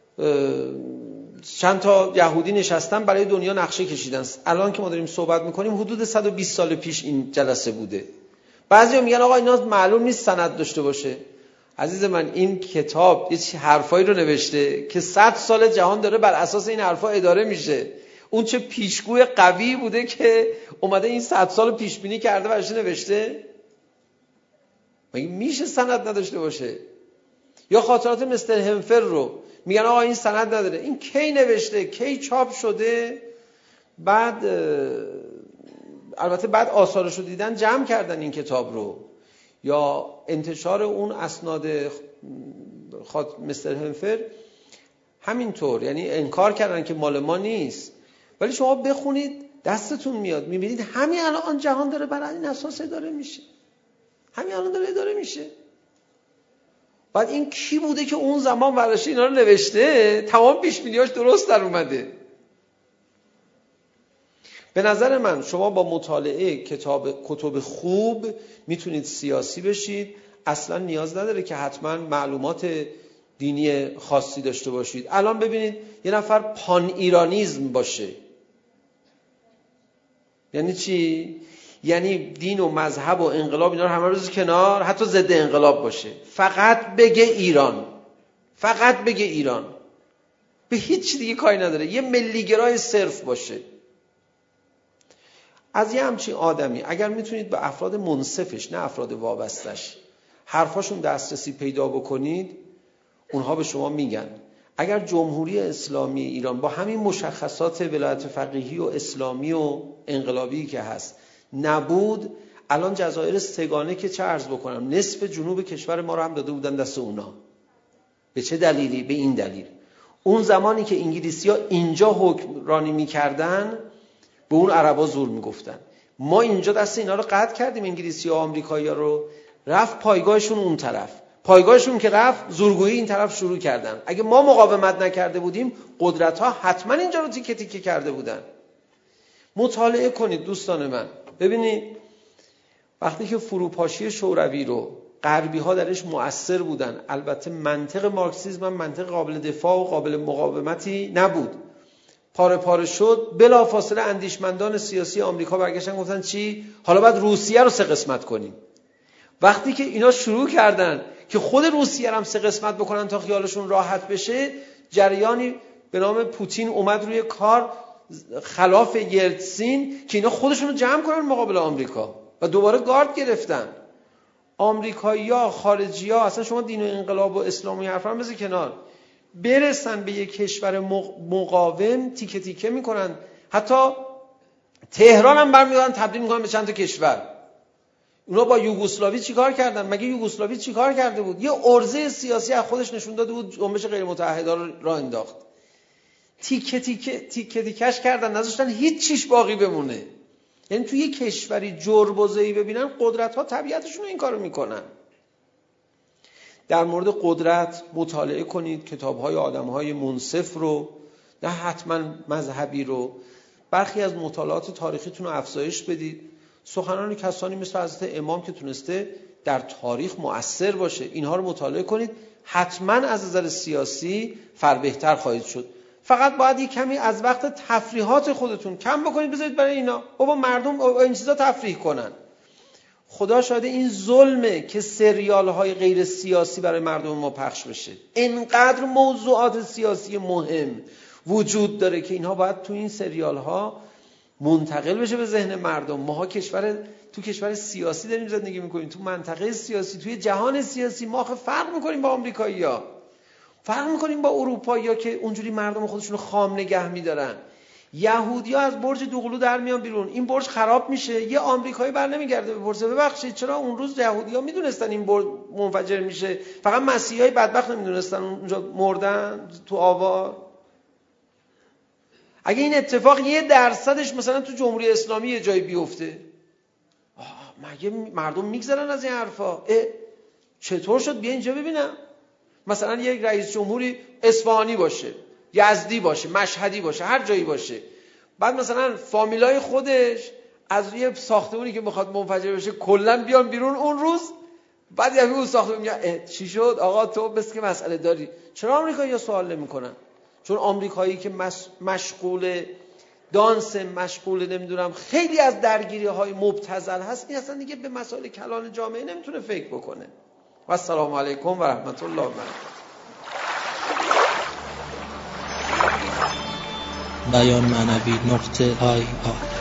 چند تا یهودی نشستن برای دنیا نقشه کشیدن. الان که ما داریم صحبت میکنیم حدود 120 سال پیش این جلسه بوده. بعضیا میگن آقا اینا معلوم نیست سند داشته باشه. عزیز من، این کتاب یه حرفایی رو نوشته که 100 سال جهان داره بر اساس این حرفا اداره میشه. اون چه پیشگوی قوی بوده که اومده این 100 سال پیش بینی کرده و ازش نوشته. مگه میشه سند نداشته باشه؟ یا خاطرات مستر همفر رو میگن آقا این سند نداره. این کی نوشته، کی چاپ شده؟ بعد البته بعد آثارش رو دیدن جمع کردن این کتاب رو، یا انتشار اون اسناد مستر همفر همینطور، یعنی انکار کردن که مال ما نیست. ولی شما بخونید دستتون میاد، میبینید همین الان جهان داره بر این اساس اداره میشه. همین الان داره اداره میشه. بعد این کی بوده که اون زمان ورشی اینا رو نوشته؟ تمام پیش‌بینی‌هاش درست در اومده. به نظر من شما با مطالعه کتب خوب میتونید سیاسی بشید. اصلا نیاز نداره که حتما معلومات دینی خاصی داشته باشید. الان ببینید یه نفر پان ایرانیزم باشه یعنی چی؟ یعنی دین و مذهب و انقلاب اینا رو همه روز کنار، حتی ضد انقلاب باشه، فقط بگه ایران، فقط بگه ایران، به هیچ دیگه کاری نداره، یه ملیگرای صرف باشه. از یه همچین آدمی اگر میتونید به افراد منصفش، نه افراد وابستش، حرفاشون دسترسی پیدا بکنید، اونها به شما میگن اگر جمهوری اسلامی ایران با همین مشخصات ولایت فقیهی و اسلامی و انقلابی که هست نبود، الان جزایر سگانه که چه عرض بکنم، نصف جنوب کشور ما رو هم داده بودن دست اونا. به چه دلیلی؟ به این دلیل اون زمانی که انگلیسی‌ها اینجا حکمرانی می‌کردن به اون عربا زور میگفتن. ما اینجا دست اینا رو قطع کردیم، انگلیسی‌ها و آمریکایی‌ها رو، رفت پایگاهشون اون طرف، پایگاهشون که رفت زورگویی این طرف شروع کردن. اگه ما مقاومت نکرده بودیم قدرت‌ها حتما اینجا رو تیکه تیکه کرده بودن. مطالعه کنید دوستان من، ببینید وقتی که فروپاشی شوروی رو غربی‌ها درش مؤثر بودن، البته منطق مارکسیسم هم منطق قابل دفاع و قابل مقاومتی نبود، پاره پاره شد. بلافاصله اندیشمندان سیاسی آمریکا برگشتن گفتن چی؟ حالا باید روسیه رو 3 قسمت کنیم. وقتی که اینا شروع کردن که خود روسیه رو هم 3 قسمت بکنن تا خیالشون راحت بشه، جریانی به نام پوتین اومد روی کار خلاف یلتسین که اینا خودشون رو جمع کنن مقابل آمریکا و دوباره گارد گرفتن. آمریکایی‌ها، خارجی‌ها، اصلا شما دین و انقلاب و اسلامی حرفا بذار کنار، برسن به یک کشور مقاوم تیکه تیکه میکنن. حتی تهران هم برمیدارن تبدیل میکنن به چند تا کشور. اونا با یوگسلاوی چیکار کردن؟ مگه یوگسلاوی چیکار کرده بود؟ یه عرضه سیاسی از خودش نشون داده بود، جنبش غیر متحده رو راه انداخت. تیکه تیکش کردن، نذاشتن هیچ چیش باقی بمونه. یعنی توی یه کشوری جربوزه‌ای ببینن قدرت‌ها طبیعتشون این کارو میکنن. در مورد قدرت مطالعه کنید کتاب‌های آدم‌های منصف رو، نه حتما مذهبی رو. برخی از مطالعات تاریخیتون رو افزایش بدید. سخنان کسانی مثل حضرت امام که تونسته در تاریخ مؤثر باشه، اینها رو مطالعه کنید. حتما از نظر سیاسی فربهتر خواهید شد. فقط باید یک کمی از وقت تفریحات خودتون کم بکنید، بذارید برای اینا. بابا مردم این چیزا تفریح کنن. خدا شاهده این ظلمه که سریال های غیر سیاسی برای مردم ما پخش بشه. اینقدر موضوعات سیاسی مهم وجود داره که اینها باید تو این سریال ها منتقل بشه به ذهن مردم. ماها تو کشور سیاسی داریم زندگی میکنیم، تو منطقه سیاسی، توی جهان سیاسی ما فرق میکنیم با آمریکایی‌ها، فرق میکنیم با اروپایی‌ها که اونجوری مردم خودشونو خام نگه میدارن. یهودی‌ها از برج دوقلو در میان بیرون، این برج خراب میشه، یه آمریکایی بر نمیگرده بپرسه ببخشید چرا اون روز یهودی‌ها میدونستن این برج منفجر میشه، فقط مسیحیای بدبخت نمیدونستن اونجا مردن تو آوار. اگه این اتفاق 1% مثلا تو جمهوری اسلامی یه جایی بیفته، مگه مردم میگذرن از این حرفا؟ چطور شد؟ بیا اینجا ببینم. مثلا یک رئیس جمهوری اصفهانی باشه، یزدی باشه، مشهدی باشه، هر جایی باشه، بعد مثلا فامیلای خودش از یه ساختمونی که میخواد منفجر بشه کلا بیان بیرون اون روز، بعد یه اون ساختمون میگه چی شد آقا تو بس که مسئله داری. چرا آمریکایی‌ها سوال نمی‌کنن؟ چون آمریکایی که مشغول دانس، مشغول نمیدونم خیلی از درگیری‌های مبتذل هست، این اصلا دیگه به مسائل کلان جامعه نمیتونه فکر بکنه. و السلام علیکم و رحمت الله و برکاته. بیان معنوی .ir